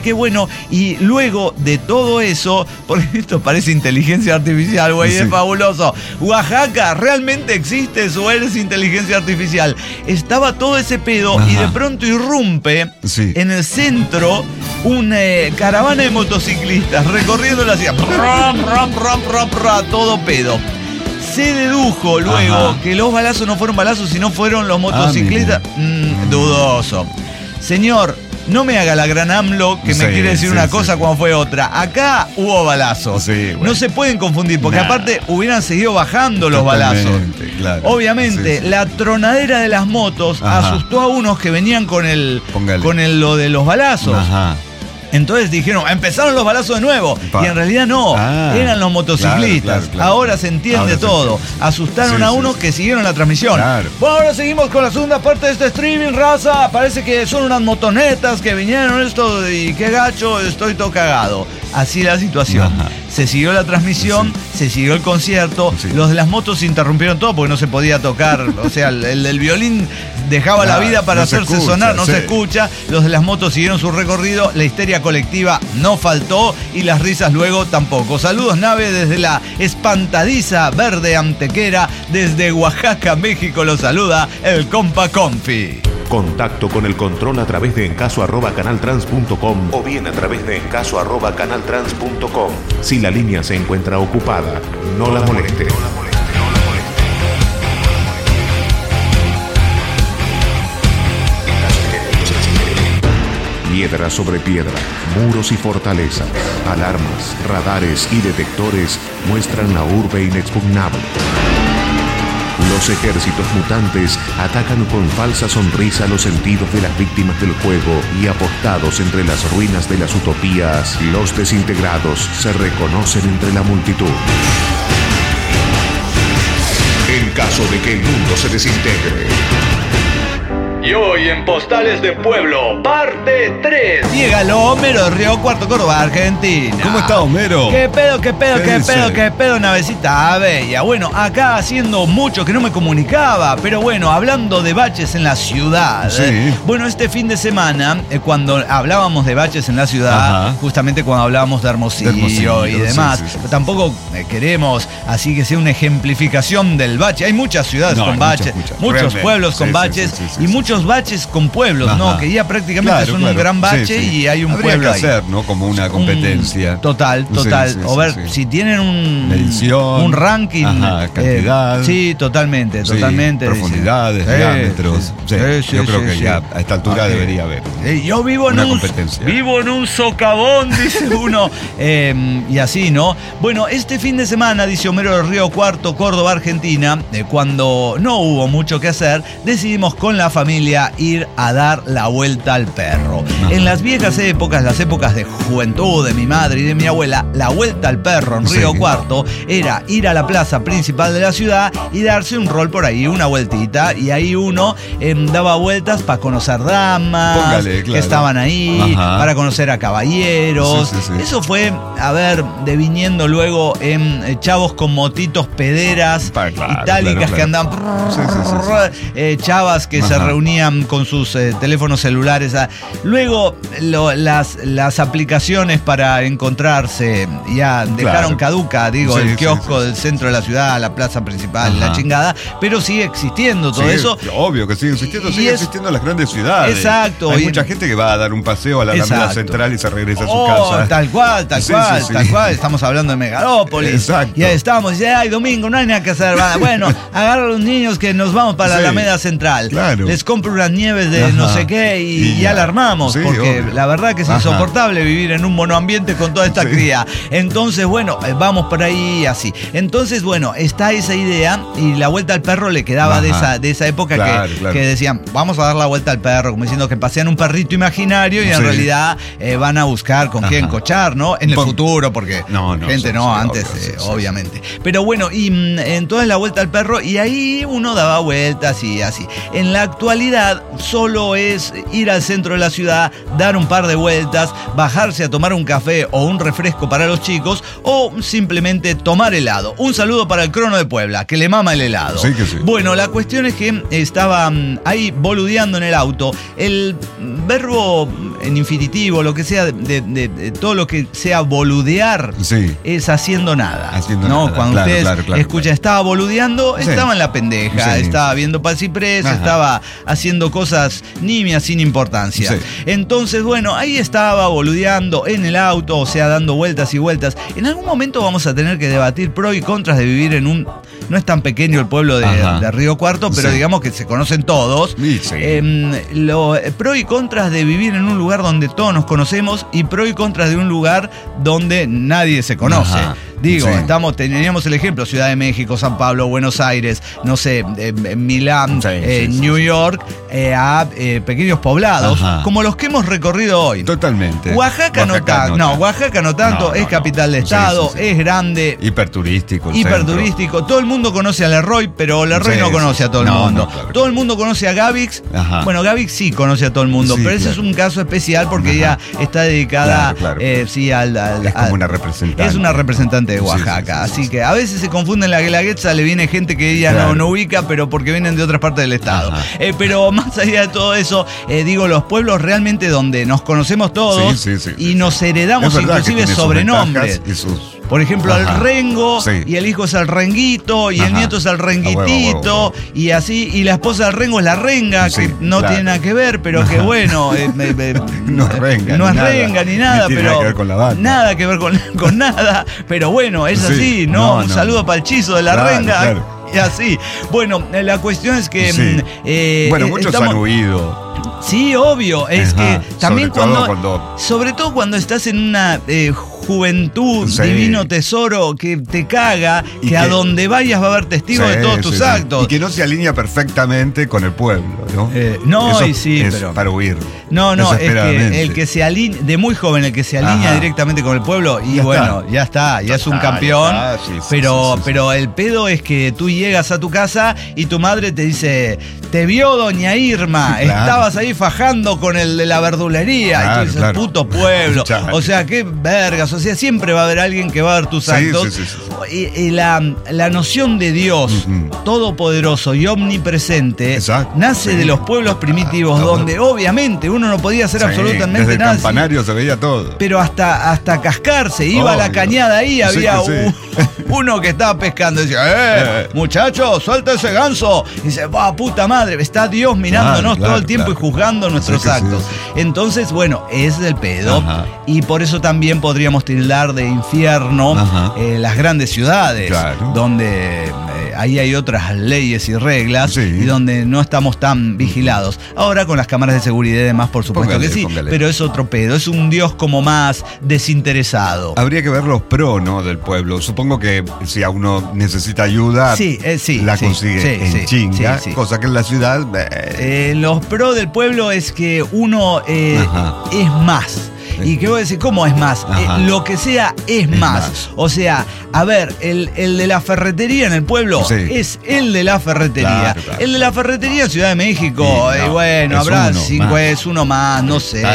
Bueno, y luego de todo eso, porque esto parece inteligencia artificial, güey, es fabuloso. Oaxaca, ¿realmente existe o eres inteligencia artificial? Estaba todo ese pedo y de pronto irrumpe en el centro una caravana de motociclistas recorriendo la ciudad. Todo pedo. Se dedujo luego que los balazos no fueron balazos, sino fueron los motociclistas. Dudoso. Señor, no me haga la gran AMLO que me quiere decir una cosa cuando fue otra. Acá hubo balazos. No se pueden confundir, porque aparte hubieran seguido bajando los balazos. Claro. Obviamente, la tronadera de las motos asustó a unos que venían con lo de los balazos. Entonces dijeron, empezaron los balazos de nuevo. Y en realidad no, eran los motociclistas. Claro. Ahora se entiende todo. Asustaron a unos que siguieron la transmisión. Bueno, ahora seguimos con la segunda parte de este streaming, raza. Parece que son unas motonetas que vinieron esto y qué gacho, estoy todo cagado. Así la situación. Se siguió la transmisión, se siguió el concierto. Los de las motos interrumpieron todo porque no se podía tocar. O sea, el violín dejaba la vida para hacerse sonar, no se escucha. Los de las motos siguieron su recorrido. La histeria colectiva no faltó y las risas luego tampoco. Saludos, nave, desde la espantadiza verde antequera. Desde Oaxaca, México, los saluda el compa Confi. Contacto con el control a través de encaso@canaltrans.com o bien a través de encaso@canaltrans.com. Si la línea se encuentra ocupada, no la moleste. Piedra sobre piedra, muros y fortalezas, alarmas, radares y detectores muestran la urbe inexpugnable. Los ejércitos mutantes atacan con falsa sonrisa los sentidos de las víctimas del juego y apostados entre las ruinas de las utopías, los desintegrados se reconocen entre la multitud. En caso de que el mundo se desintegre. Y hoy en Postales de Pueblo, parte 3. Llega el Homero Río Cuarto, Córdoba, Argentina. ¿Cómo está, Homero? ¿Qué pedo, navecita bella? Bueno, acá haciendo mucho que no me comunicaba, pero bueno, hablando de baches en la ciudad. Bueno, este fin de semana, cuando hablábamos de baches en la ciudad, justamente cuando hablábamos de Hermosillo y demás, tampoco queremos así que sea una ejemplificación del bache. Hay muchas ciudades con baches, muchos pueblos con baches y muchos baches con pueblos, ¿no? Que ya prácticamente son un gran bache y hay un pueblo ahí. Habría que hacer, ¿no? Como una competencia. Total. O ver, si tienen medición, un ranking. Cantidad. Totalmente. Profundidades, diámetros. Yo creo que ya a esta altura debería haber. Yo vivo en un socavón, dice uno. Y así, ¿no? Bueno, este fin de semana, dice Homero del Río Cuarto, Córdoba, Argentina, cuando no hubo mucho que hacer, decidimos con la familia ir a dar la vuelta al perro. En las viejas épocas, las épocas de juventud de mi madre y de mi abuela, la vuelta al perro en Río Cuarto era ir a la plaza principal de la ciudad y darse un rol por ahí, una vueltita, y ahí uno daba vueltas para conocer damas que estaban ahí, para conocer a caballeros. Eso fue, deviniendo luego en chavos con motitos pederas itálicas que andaban chavas que se reunían con sus teléfonos celulares. Luego las aplicaciones para encontrarse ya dejaron caduca, el kiosco del centro de la ciudad, la plaza principal, la chingada, pero sigue existiendo todo eso. Obvio que sigue existiendo, existiendo en las grandes ciudades. Exacto. Hay mucha gente que va a dar un paseo a la Alameda Central y se regresa a su casa. Tal cual. Estamos hablando de megalópolis. Exacto. Ya estamos, ay, domingo, no hay nada que hacer. Bueno, agarra a los niños que nos vamos para la Alameda Central. Claro. Les compro unas nieves de no sé qué y ya la armamos, porque la verdad que es insoportable vivir en un monoambiente con toda esta cría. Entonces, bueno, vamos por ahí así. Entonces, bueno, está esa idea y la vuelta al perro le quedaba de esa época que decían, vamos a dar la vuelta al perro, como diciendo que pasean un perrito imaginario y en realidad van a buscar con qué encochar, ¿no? En el futuro, porque antes, obviamente. Pero bueno, y entonces la vuelta al perro y ahí uno daba vueltas y así. En la actualidad solo es ir al centro de la ciudad, dar un par de vueltas, bajarse a tomar un café o un refresco para los chicos o simplemente tomar helado. Un saludo para el Crono de Puebla, que le mama el helado. Bueno, la cuestión es que estaba ahí boludeando en el auto. El verbo en infinitivo, lo que sea, de todo lo que sea boludear, es haciendo nada. ¿no? Cuando ustedes escuchan, estaba boludeando, estaba en la pendeja, estaba viendo Palciprés, estaba haciendo cosas nimias sin importancia. Entonces, bueno, ahí estaba boludeando en el auto, o sea, dando vueltas y vueltas. En algún momento vamos a tener que debatir pro y contras de vivir en un... No es tan pequeño el pueblo de Río Cuarto, pero digamos que se conocen todos. Pro y contras de vivir en un lugar donde todos nos conocemos y pro y contras de un lugar donde nadie se conoce. Digo, teníamos el ejemplo, Ciudad de México, San Pablo, Buenos Aires, no sé, Milán, New York, a pequeños poblados, como los que hemos recorrido hoy. Totalmente. Oaxaca no tanto. No, Oaxaca no tanto, es capital de estado, es grande. Hiperturístico. Todo el mundo conoce a Leroy, pero Leroy no conoce a todo el mundo. Todo el mundo conoce a Gavix. Bueno, Gavix sí conoce a todo el mundo, pero ese es un caso especial porque ella está dedicada, es como una representante. Es una representante de Oaxaca, así que a veces se confunden la Guelaguetza, le viene gente que ella no ubica, pero porque vienen de otras partes del estado. Pero más allá de todo eso, digo, los pueblos realmente donde nos conocemos todos y nos heredamos inclusive sobrenombres. Por ejemplo, el Rengo, y el hijo es el Renguito, y el nieto es el Renguitito, y así, y la esposa del Rengo es la Renga, que no tiene nada que ver, pero que bueno, no es renga ni nada, pero nada que ver con la vaca. Nada que ver con nada, pero bueno, es así, ¿no? Un saludo para el Chizo de la Renga, y así. Bueno, la cuestión es que... bueno, muchos han huido. Sí, obvio, es que también sobre todo cuando estás en una... juventud, divino tesoro que te caga, que a donde vayas va a haber testigos de todos tus actos. Y que no se alinea perfectamente con el pueblo, ¿no? Pero para huir. No, es que el que se alinea, de muy joven, el que se alinea directamente con el pueblo, y ya está, es un campeón. Pero el pedo es que tú llegas a tu casa y tu madre te dice, te vio doña Irma, estabas ahí fajando con el de la verdulería, y tú dices, puto pueblo. O sea, qué vergas. O sea, siempre va a haber alguien que va a ver tus actos. Y la noción de Dios todopoderoso y omnipresente nace de los pueblos primitivos, donde obviamente uno no podía hacer absolutamente desde nada. El campanario se veía todo. Pero hasta cascarse, iba a la cañada ahí, había uno que estaba pescando y decía, muchacho, suelta ese ganso. Y dice, puta madre, está Dios mirándonos todo el tiempo y juzgando nuestros actos. Entonces, bueno, ese es el pedo. Y por eso también podríamos tildar de infierno las grandes ciudades, donde ahí hay otras leyes y reglas y donde no estamos tan vigilados. Ahora con las cámaras de seguridad y demás, por supuesto que sí, pero es otro pedo, es un Dios como más desinteresado. Habría que ver los pro, ¿no? Del pueblo. Supongo que si a uno necesita ayuda, la consigue en chinga, cosa que en la ciudad... Los pro del pueblo es que uno es más. Y que voy a decir, ¿cómo es más? Lo que sea es más. O sea, a ver, el de la ferretería en el pueblo es el de la ferretería. El de la ferretería en Ciudad de México, bueno, habrá es uno más, no sé.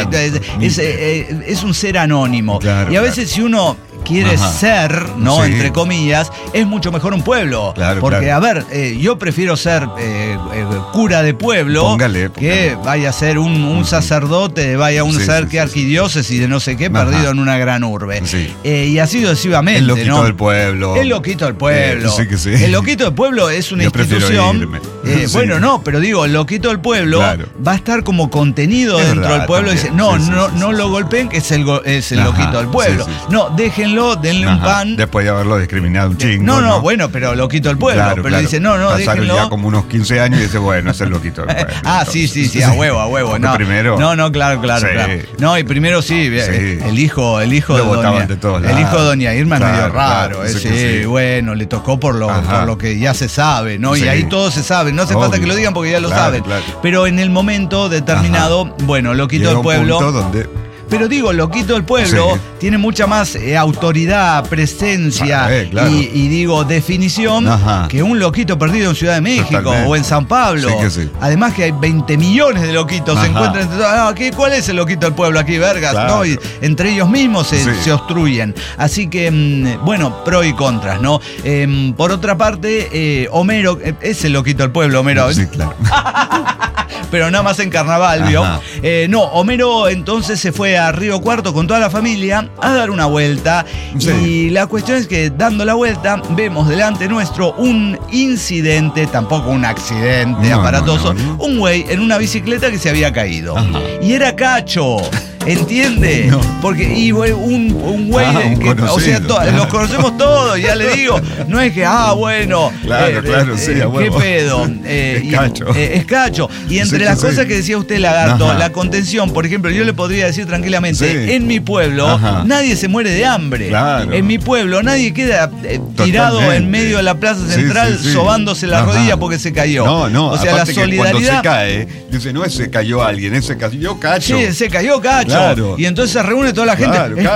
Es un ser anónimo. Y a veces si uno quiere ser, ¿no? Entre comillas, es mucho mejor un pueblo. Porque, a ver, yo prefiero ser cura de pueblo que vaya a ser un sacerdote, vaya a ser que arquidiócesis de no sé qué, perdido en una gran urbe. Y así sucesivamente, el loquito del pueblo. El loquito del pueblo. El loquito del pueblo es una institución. Bueno, no, pero digo, el loquito del pueblo va a estar como contenido dentro del pueblo. Y dice, no lo golpeen, que es el loquito del pueblo. No, déjenlo, denle un pan. Después de haberlo discriminado un chingo. No, bueno, pero loquito del pueblo. Pero dice, Pasaron déjenlo. ya como unos 15 años y dice, bueno, es el loquito del pueblo. Sí, a huevo. No, primero. No, claro. No, y primero el hijo de doña Irma es medio raro. Bueno, le tocó por lo que ya se sabe, ¿no? Y ahí todo se sabe. No hace falta que lo digan porque ya lo saben. Pero en el momento determinado, bueno, loquito del pueblo. Pero digo, loquito del pueblo tiene mucha más autoridad, presencia y digo, definición que un loquito perdido en Ciudad de México o en San Pablo. Además que hay 20 millones de loquitos, se encuentran entre ¿cuál es el loquito del pueblo aquí, vergas? ¿No? Y entre ellos mismos se obstruyen. Así que, bueno, pro y contras, ¿no? Por otra parte, Homero es el loquito del pueblo, Homero. Sí, claro. pero nada más en carnaval, ¿vio? No, Homero entonces se fue a Río Cuarto con toda la familia a dar una vuelta. Y la cuestión es que dando la vuelta vemos delante nuestro un incidente, tampoco un accidente aparatoso, un güey en una bicicleta que se había caído. Y era Cacho. ¿Entiende? No. Porque un güey que, o sea, los conocemos todos, ya le digo. No es que, bueno. Claro, sí, ¿qué pedo? Es Cacho. Es Cacho. Y entre las cosas que decía usted, Lagarto, la contención, por ejemplo, yo le podría decir tranquilamente, en mi pueblo nadie se muere de hambre. Claro. En mi pueblo nadie queda tirado en medio de la plaza central sobándose la rodilla porque se cayó. No, o sea, la solidaridad. Cuando se cae, dice, no es se cayó alguien, es se cayó Cacho. Sí, se cayó Cacho. Claro. Y entonces se reúne toda la gente. Claro, es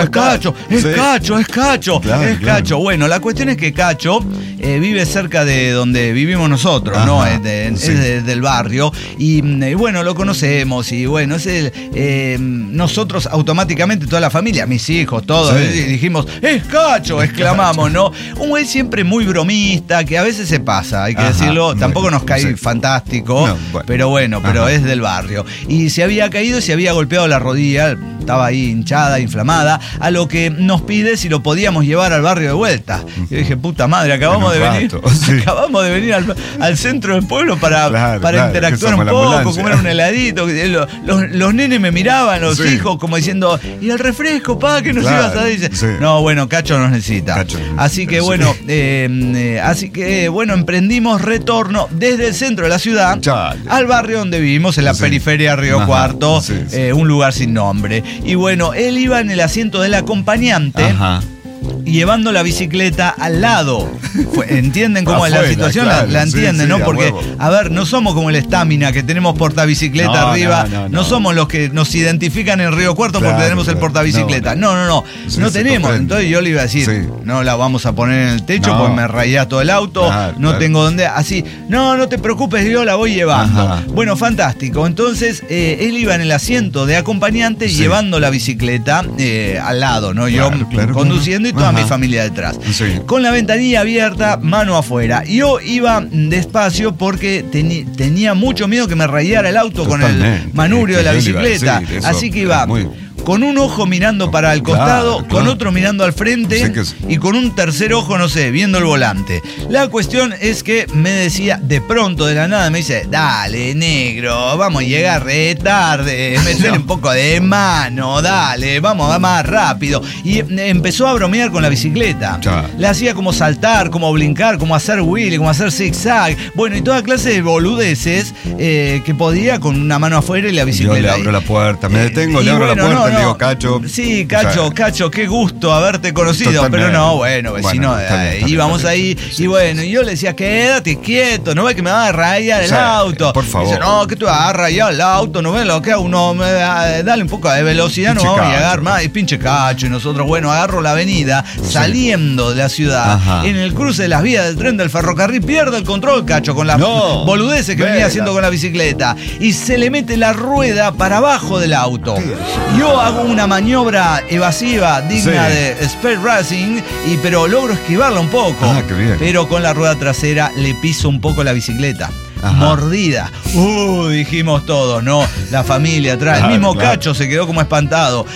Cacho. Claro. Bueno, la cuestión es que Cacho vive cerca de donde vivimos nosotros, ¿no? Es del barrio. Y bueno, lo conocemos. Y bueno, es nosotros automáticamente, toda la familia, mis hijos, todos, dijimos, es Cacho, exclamamos, ¿no? Un güey siempre muy bromista, que a veces se pasa, hay que decirlo. Tampoco nos cae fantástico, pero bueno, pero es del barrio. Y se había caído y se había golpeado la rodilla, estaba ahí hinchada, inflamada, a lo que nos pide si lo podíamos llevar al barrio de vuelta. Yo dije, puta madre, acabamos de venir al centro del pueblo para interactuar un poco, comer un heladito. Los nenes me miraban, los hijos, como diciendo, ¿y el refresco, pa? ¿Qué nos ibas a decir? No, bueno, Cacho nos necesita. Así que bueno, emprendimos retorno desde el centro de la ciudad al barrio donde vivimos, en la periferia de Río Cuarto, un lugar sin nombre. Y bueno, él iba en el asiento del acompañante, llevando la bicicleta al lado. ¿Entienden cómo es la situación? Claro, la entienden, ¿no? Porque, a ver, no somos como el Estamina, que tenemos portabicicleta arriba. No somos los que nos identifican en Río Cuarto porque tenemos el portabicicleta. No tenemos. Entonces yo le iba a decir, no la vamos a poner en el techo porque me rayás todo el auto, tengo dónde. Así, no te preocupes, yo la voy llevando. Bueno, fantástico. Entonces, él iba en el asiento de acompañante llevando la bicicleta al lado, ¿no? Yo conduciendo y toda mi familia detrás. Con la ventanilla abierta, mano afuera. Yo iba despacio porque tenía mucho miedo que me rayara el auto con el manubrio de la bicicleta. Así que iba con un ojo mirando para el costado, con otro mirando al frente y con un tercer ojo, no sé, viendo el volante. La cuestión es que me decía, de pronto, de la nada, me dice, dale, negro, vamos a llegar re tarde, metele un poco de mano, dale, vamos más rápido. Y empezó a bromear con la bicicleta. Le hacía como saltar, como brincar, como hacer wheelie, como hacer zigzag. Bueno, y toda clase de boludeces que podía con una mano afuera y la bicicleta. Yo le abro la puerta, me detengo, le abro la puerta. Digo, Cacho. Sí, Cacho, qué gusto haberte conocido. Pero no, bueno, vecino, íbamos ahí. Y bueno, yo le decía, quédate quieto, no ves que me va a rayar el auto. Por favor. Dice, no, que tú vas a rayar el auto, no ves lo que uno, dale un poco de velocidad, no vamos a llegar más. Y pinche Cacho. Y nosotros, bueno, agarro la avenida, saliendo de la ciudad, en el cruce de las vías del tren del ferrocarril, pierde el control, Cacho, con las boludeces que venía haciendo con la bicicleta. Y se le mete la rueda para abajo del auto. Yo hago una maniobra evasiva digna de Speed Racing, pero logro esquivarla un poco. Qué bien. Pero con la rueda trasera le piso un poco la bicicleta. Mordida. Dijimos todos, ¿no? La familia atrás. El mismo Cacho se quedó como espantado.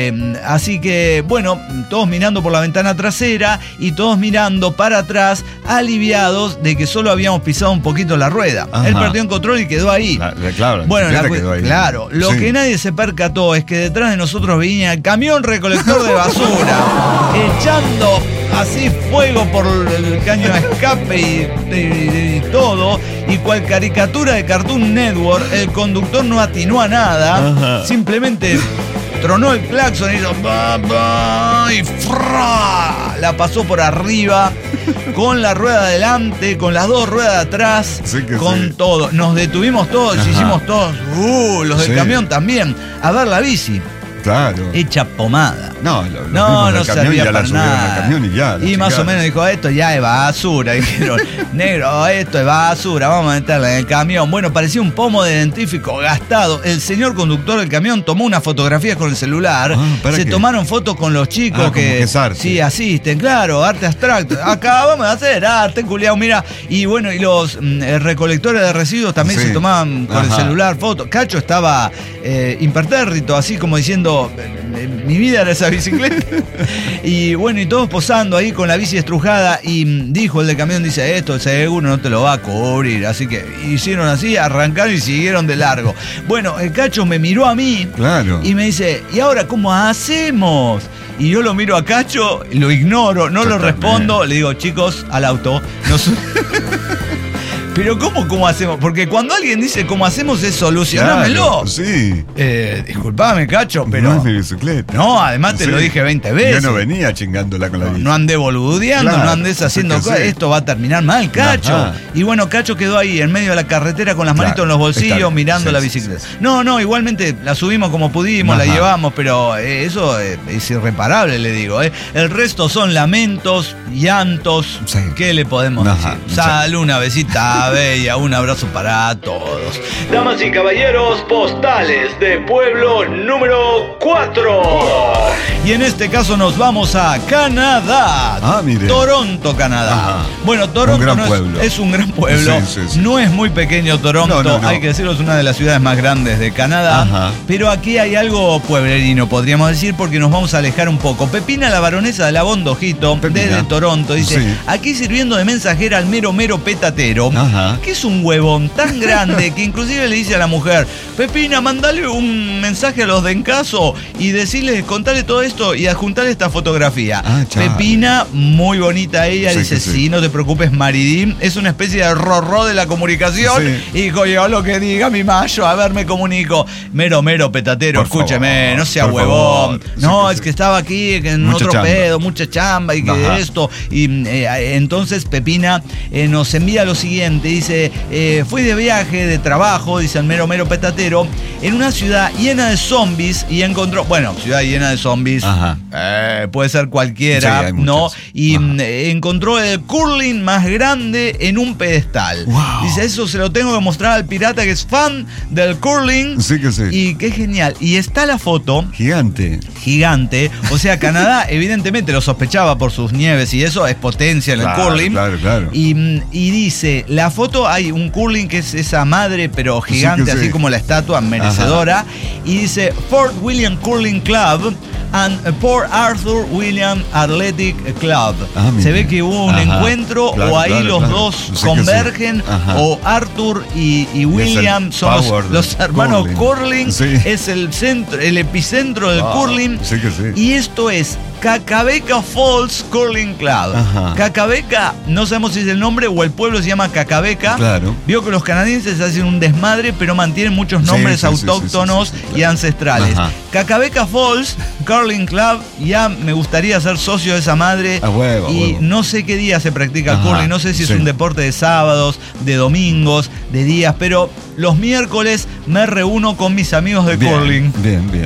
Así que, bueno, todos mirando por la ventana trasera y todos mirando para atrás, aliviados de que solo habíamos pisado un poquito la rueda. Él perdió en control y quedó ahí. Bueno, quedó ahí. Lo que nadie se percató es que detrás de nosotros venía el camión recolector de basura, echando así fuego por el caño de escape y todo. Y cual caricatura de Cartoon Network, el conductor no atinó a nada, simplemente tronó el claxon y hizo y la pasó por arriba, con la rueda adelante, con las dos ruedas de atrás, con todo. Nos detuvimos todos, hicimos todos, los del camión también, a ver la bici. Claro. Hecha pomada. No, no servía para nada. Y más o menos dijo, esto ya es basura. Dijeron, negro, esto es basura, vamos a meterla en el camión. Bueno, parecía un pomo de dentífrico gastado. El señor conductor del camión tomó unas fotografías con el celular. Se tomaron fotos con los chicos que sí asisten, claro, arte abstracto. Acá vamos a hacer arte, culiao, mira. Y bueno, y los recolectores de residuos también se tomaban con el celular fotos. Cacho estaba impertérrito, así como diciendo, mi vida era esa bicicleta. Y bueno, y todos posando ahí con la bici estrujada. Y dijo el del camión, dice, esto seguro no te lo va a cubrir. Así que hicieron así, arrancaron y siguieron de largo. Bueno, el Cacho me miró a mí y me dice, ¿y ahora cómo hacemos? Y yo lo miro a Cacho, lo ignoro, no lo respondo, le digo, chicos, al auto. Pero ¿cómo hacemos? Porque cuando alguien dice cómo hacemos es solucionámelo. Claro, sí. Disculpame, Cacho, pero... No es mi bicicleta. No, además te lo dije 20 veces. Yo no venía chingándola con la bici. No andé boludeando, no andés haciendo cosas. Esto va a terminar mal, Cacho. Ajá. Y bueno, Cacho quedó ahí en medio de la carretera con las manitos en los bolsillos mirando la bicicleta. No, igualmente la subimos como pudimos, la llevamos, pero eso es irreparable, le digo. El resto son lamentos, llantos. Sí. ¿Qué le podemos decir? Sal, una besita bella, un abrazo para todos. Damas y caballeros, postales de pueblo número 4. Y en este caso nos vamos a Canadá. Mire. Toronto, Canadá. Bueno, Toronto es un gran pueblo. Sí. No es muy pequeño Toronto, no. Hay que decirlo, es una de las ciudades más grandes de Canadá. Pero aquí hay algo pueblerino, podríamos decir, porque nos vamos a alejar un poco. Pepina, la baronesa de la Bondojito, desde Toronto, dice, aquí sirviendo de mensajera al mero petatero, que es un huevón tan grande que inclusive le dice a la mujer, Pepina, mandale un mensaje a los de Encaso y decirle, contale todo esto y adjuntarle esta fotografía. Pepina, muy bonita ella, dice, sí, no te preocupes, maridín, es una especie de rorró de la comunicación. Y dijo, yo lo que diga mi mayo, a ver, me comunico. Mero petatero, por escúcheme, favor, no sea huevón. No, es que estaba aquí en mucho otro pedo, mucha chamba y que esto. Y entonces Pepina nos envía lo siguiente, dice, fui de viaje, de trabajo, dice el mero petatero, en una ciudad llena de zombies y encontró, ciudad llena de zombies, puede ser cualquiera, ¿no? Y encontró el curling más grande en un pedestal. Dice, eso se lo tengo que mostrar al pirata que es fan del curling. Sí que sí. Y qué genial. Y está la foto. Gigante. O sea, Canadá evidentemente lo sospechaba por sus nieves y eso, es potencia en el curling. Claro. Y dice, la foto, hay un curling que es esa madre pero gigante, así como la estatua, merecedora. Y dice, Fort William Curling Club and Port Arthur William Athletic Club. Se ve que hubo un encuentro, o ahí los dos convergen, o Arthur y William son los hermanos curling. Es el centro, el epicentro del curling. Y esto es Kakabeka Falls Curling Club. Kakabeka, no sabemos si es el nombre o el pueblo se llama Kakabeka. Vio que los canadienses hacen un desmadre, pero mantienen muchos nombres autóctonos y ancestrales. Kakabeka Falls Curling Club, ya me gustaría ser socio de esa madre. No sé qué día se practica el curling, no sé si es un deporte de sábados, de domingos, de días, pero los miércoles me reúno con mis amigos de curling. Bien.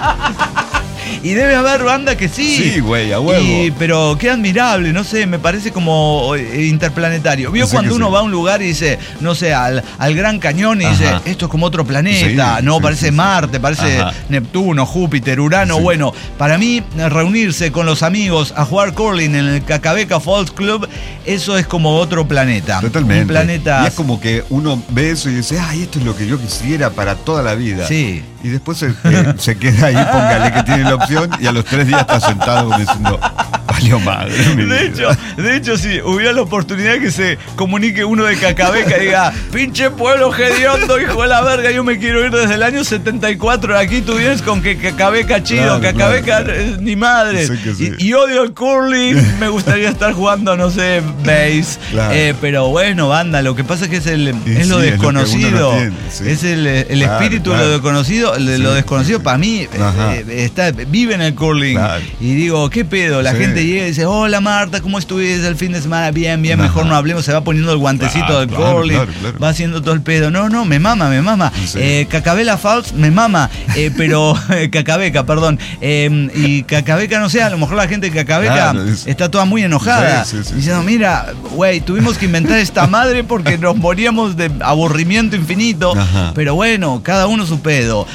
Y debe haber banda que sí. Sí, güey, a huevo. Pero qué admirable, no sé, me parece como interplanetario. ¿Vio cuando uno va a un lugar y dice, no sé, al Gran Cañón y dice, esto es como otro planeta, parece Marte, parece Neptuno, Júpiter, Urano? Bueno, para mí, reunirse con los amigos a jugar curling en el Kakabeka Falls Club, eso es como otro planeta. Totalmente. Un planeta... Y es como que uno ve eso y dice, esto es lo que yo quisiera para toda la vida. Sí. Y después se queda ahí, póngale que tiene la opción, y a los 3 días está sentado como diciendo, valió madre. De hecho, si hubiera la oportunidad que se comunique uno de Kakabeka y diga, pinche pueblo hediondo, hijo de la verga, yo me quiero ir desde el año 74 de aquí, tú vienes con que Kakabeka chido, Kakabeka es ni madre. Y odio el curling, me gustaría estar jugando, no sé, base. Pero bueno, banda, lo que pasa es que es lo desconocido. Es el espíritu de lo desconocido. Lo desconocido para mí vive en el curling. Y digo, ¿qué pedo? La gente llega y dice, hola Marta, ¿cómo estuviste el fin de semana? Bien, mejor no hablemos, se va poniendo el guantecito del curling, va haciendo todo el pedo. No, me mama. Sí. Cacabela Falls, me mama, pero Cacabeca, perdón. Y Cacabeca, no sé, a lo mejor la gente de Cacabeca está toda muy enojada. Sí. Diciendo, mira, güey, tuvimos que inventar esta madre porque nos moríamos de aburrimiento infinito. Ajá. Pero bueno, cada uno su pedo.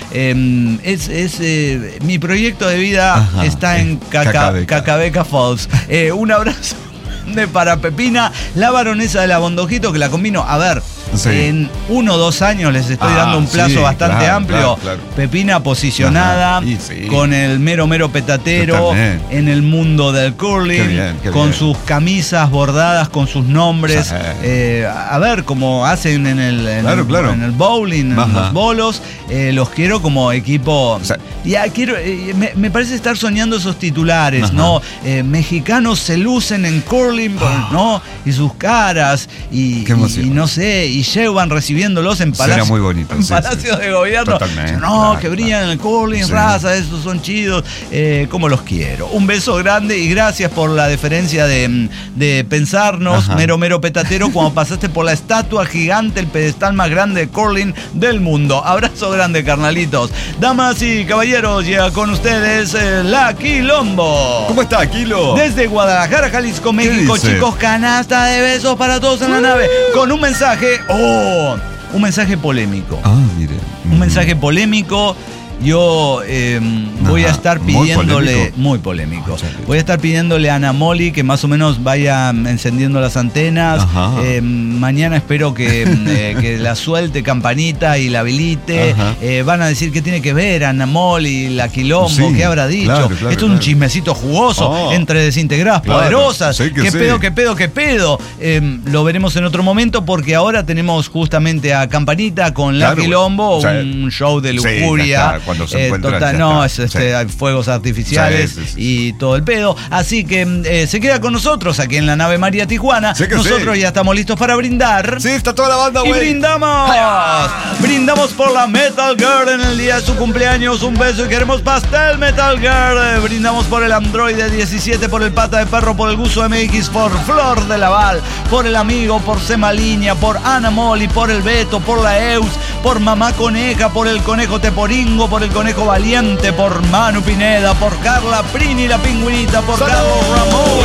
Mi proyecto de vida está en Cacabeca Falls. Un abrazo para Pepina, la baronesa de la Bondojito, que la combino. A ver, en 1 o 2 años les estoy dando un plazo bastante amplio. Claro. Pepina posicionada con el mero petatero en el mundo del curling, qué con sus camisas bordadas con sus nombres. A ver, como hacen en el bowling, en los bolos. Los quiero como equipo. Me parece estar soñando esos titulares, ¿no? Mexicanos se lucen en curling, ¿no? Y sus caras, y no sé, y llevan recibiéndolos en Palacio, muy bonito, Palacio de Gobierno. Totalmente. Que brillan en el curling, raza, estos son chidos. Como los quiero. Un beso grande y gracias por la deferencia de pensarnos, mero petatero, cuando pasaste por la estatua gigante, el pedestal más grande de curling del mundo. Abrazo grande, carnalitos. Damas y caballeros, llega con ustedes la Quilombo. ¿Cómo está, Quilo? Desde Guadalajara, Jalisco, México, chicos, canasta de besos para todos en la nave. Con un mensaje, un mensaje polémico. Mire. Un mensaje polémico. Yo voy a estar pidiéndole... Muy polémico. Voy a estar pidiéndole a Ana Moli que más o menos vaya encendiendo las antenas. Mañana espero que la suelte Campanita y la habilite. Van a decir qué tiene que ver Ana Moli, la Quilombo, qué habrá dicho. Claro, esto es un chismecito jugoso entre desintegradas poderosas. ¿Qué pedo? Lo veremos en otro momento, porque ahora tenemos justamente a Campanita con la Quilombo, un show de lujuria. Cuando se encuentran, hay fuegos artificiales y todo el pedo. Así que se queda con nosotros aquí en la nave María Tijuana. Nosotros ya estamos listos para brindar. Sí, está toda la banda, güey. Y brindamos. Brindamos por la Metal Girl en el día de su cumpleaños. Un beso y queremos pastel, Metal Girl. Brindamos por el Androide 17, por el Pata de Perro, por el Guso MX, por Flor de Laval, por el Amigo, por Semaliña, por Ana Moli, por el Beto, por la Eus, por Mamá Coneja, por el Conejo Teporingo, por el Conejo Valiente, por Manu Pineda, por Carla Prini, la Pingüinita, por Carlos Ramón.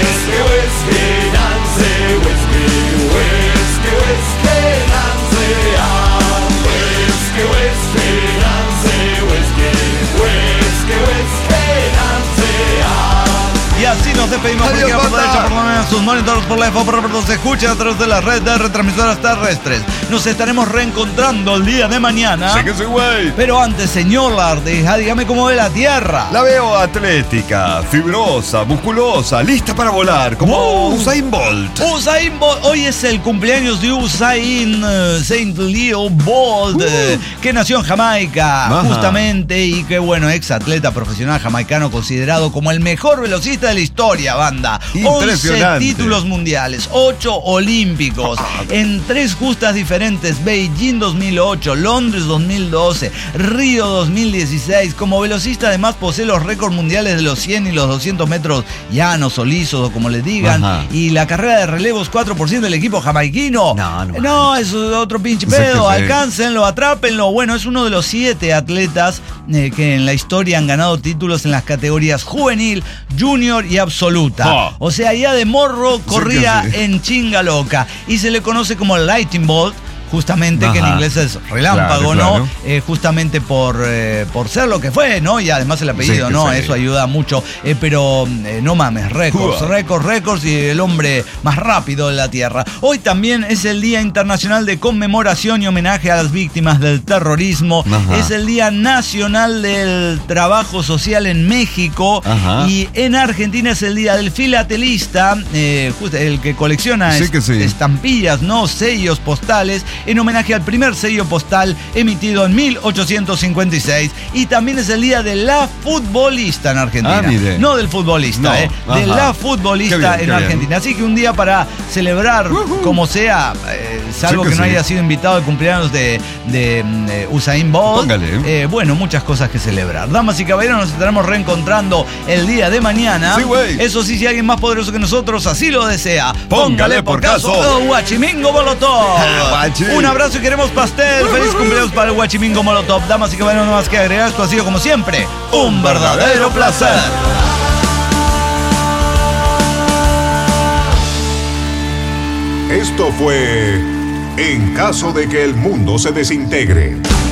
Y así nos despedimos. Adiós, por la derecha, por la mañana, sus monitores, por la FO, se escucha a través de la red de retransmisoras terrestres. Nos estaremos reencontrando el día de mañana. Sí que sí, güey. Pero antes, señor Lardija, dígame cómo ve la Tierra. La veo atlética, fibrosa, musculosa, lista para volar, como Usain Bolt. Usain Bolt. Hoy es el cumpleaños de Usain Saint Leo Bolt, que nació en Jamaica, justamente, y que bueno, ex atleta profesional jamaicano, considerado como el mejor velocista de la historia, banda. 11 títulos mundiales, 8 olímpicos, en 3 justas diferentes: Beijing 2008, Londres 2012, Río 2016. Como velocista además posee los récords mundiales de los 100 y los 200 metros llanos o lisos, o como le digan, y la carrera de relevos 4% del equipo jamaiquino. No, es otro pinche pedo. Alcáncenlo, atrápenlo. Bueno, es uno de los 7 atletas que en la historia han ganado títulos en las categorías juvenil, junior y absoluta. O sea, ya de morro corría en chinga loca, y se le conoce como Lightning Bolt, justamente, que en inglés es relámpago, ¿no? Justamente por ser lo que fue, ¿no? Y además el apellido, ¿no? Eso ayuda mucho. Pero no mames, récords, y el hombre más rápido de la Tierra. Hoy también es el Día Internacional de Conmemoración y Homenaje a las Víctimas del Terrorismo. Es el Día Nacional del Trabajo Social en México. Y en Argentina es el Día del Filatelista, el que colecciona estampillas, ¿no? Sellos postales, en homenaje al primer sello postal emitido en 1856. Y también es el día de la futbolista en Argentina. No del futbolista, de la futbolista en Argentina. Así que un día para celebrar, como sea, salvo que no haya sido invitado al cumpleaños de Usain Bolt. Póngale. Bueno, muchas cosas que celebrar. Damas y caballeros, nos estaremos reencontrando el día de mañana. Sí, güey. Eso sí, si alguien más poderoso que nosotros así lo desea, póngale por caso Huachimingo Molotov. Un abrazo y queremos pastel. Feliz cumpleaños para el Huachimingo Molotov. Damas y caballeros, no más que agregar. Esto ha sido, como siempre, un verdadero placer. Esto fue En caso de que el mundo se desintegre.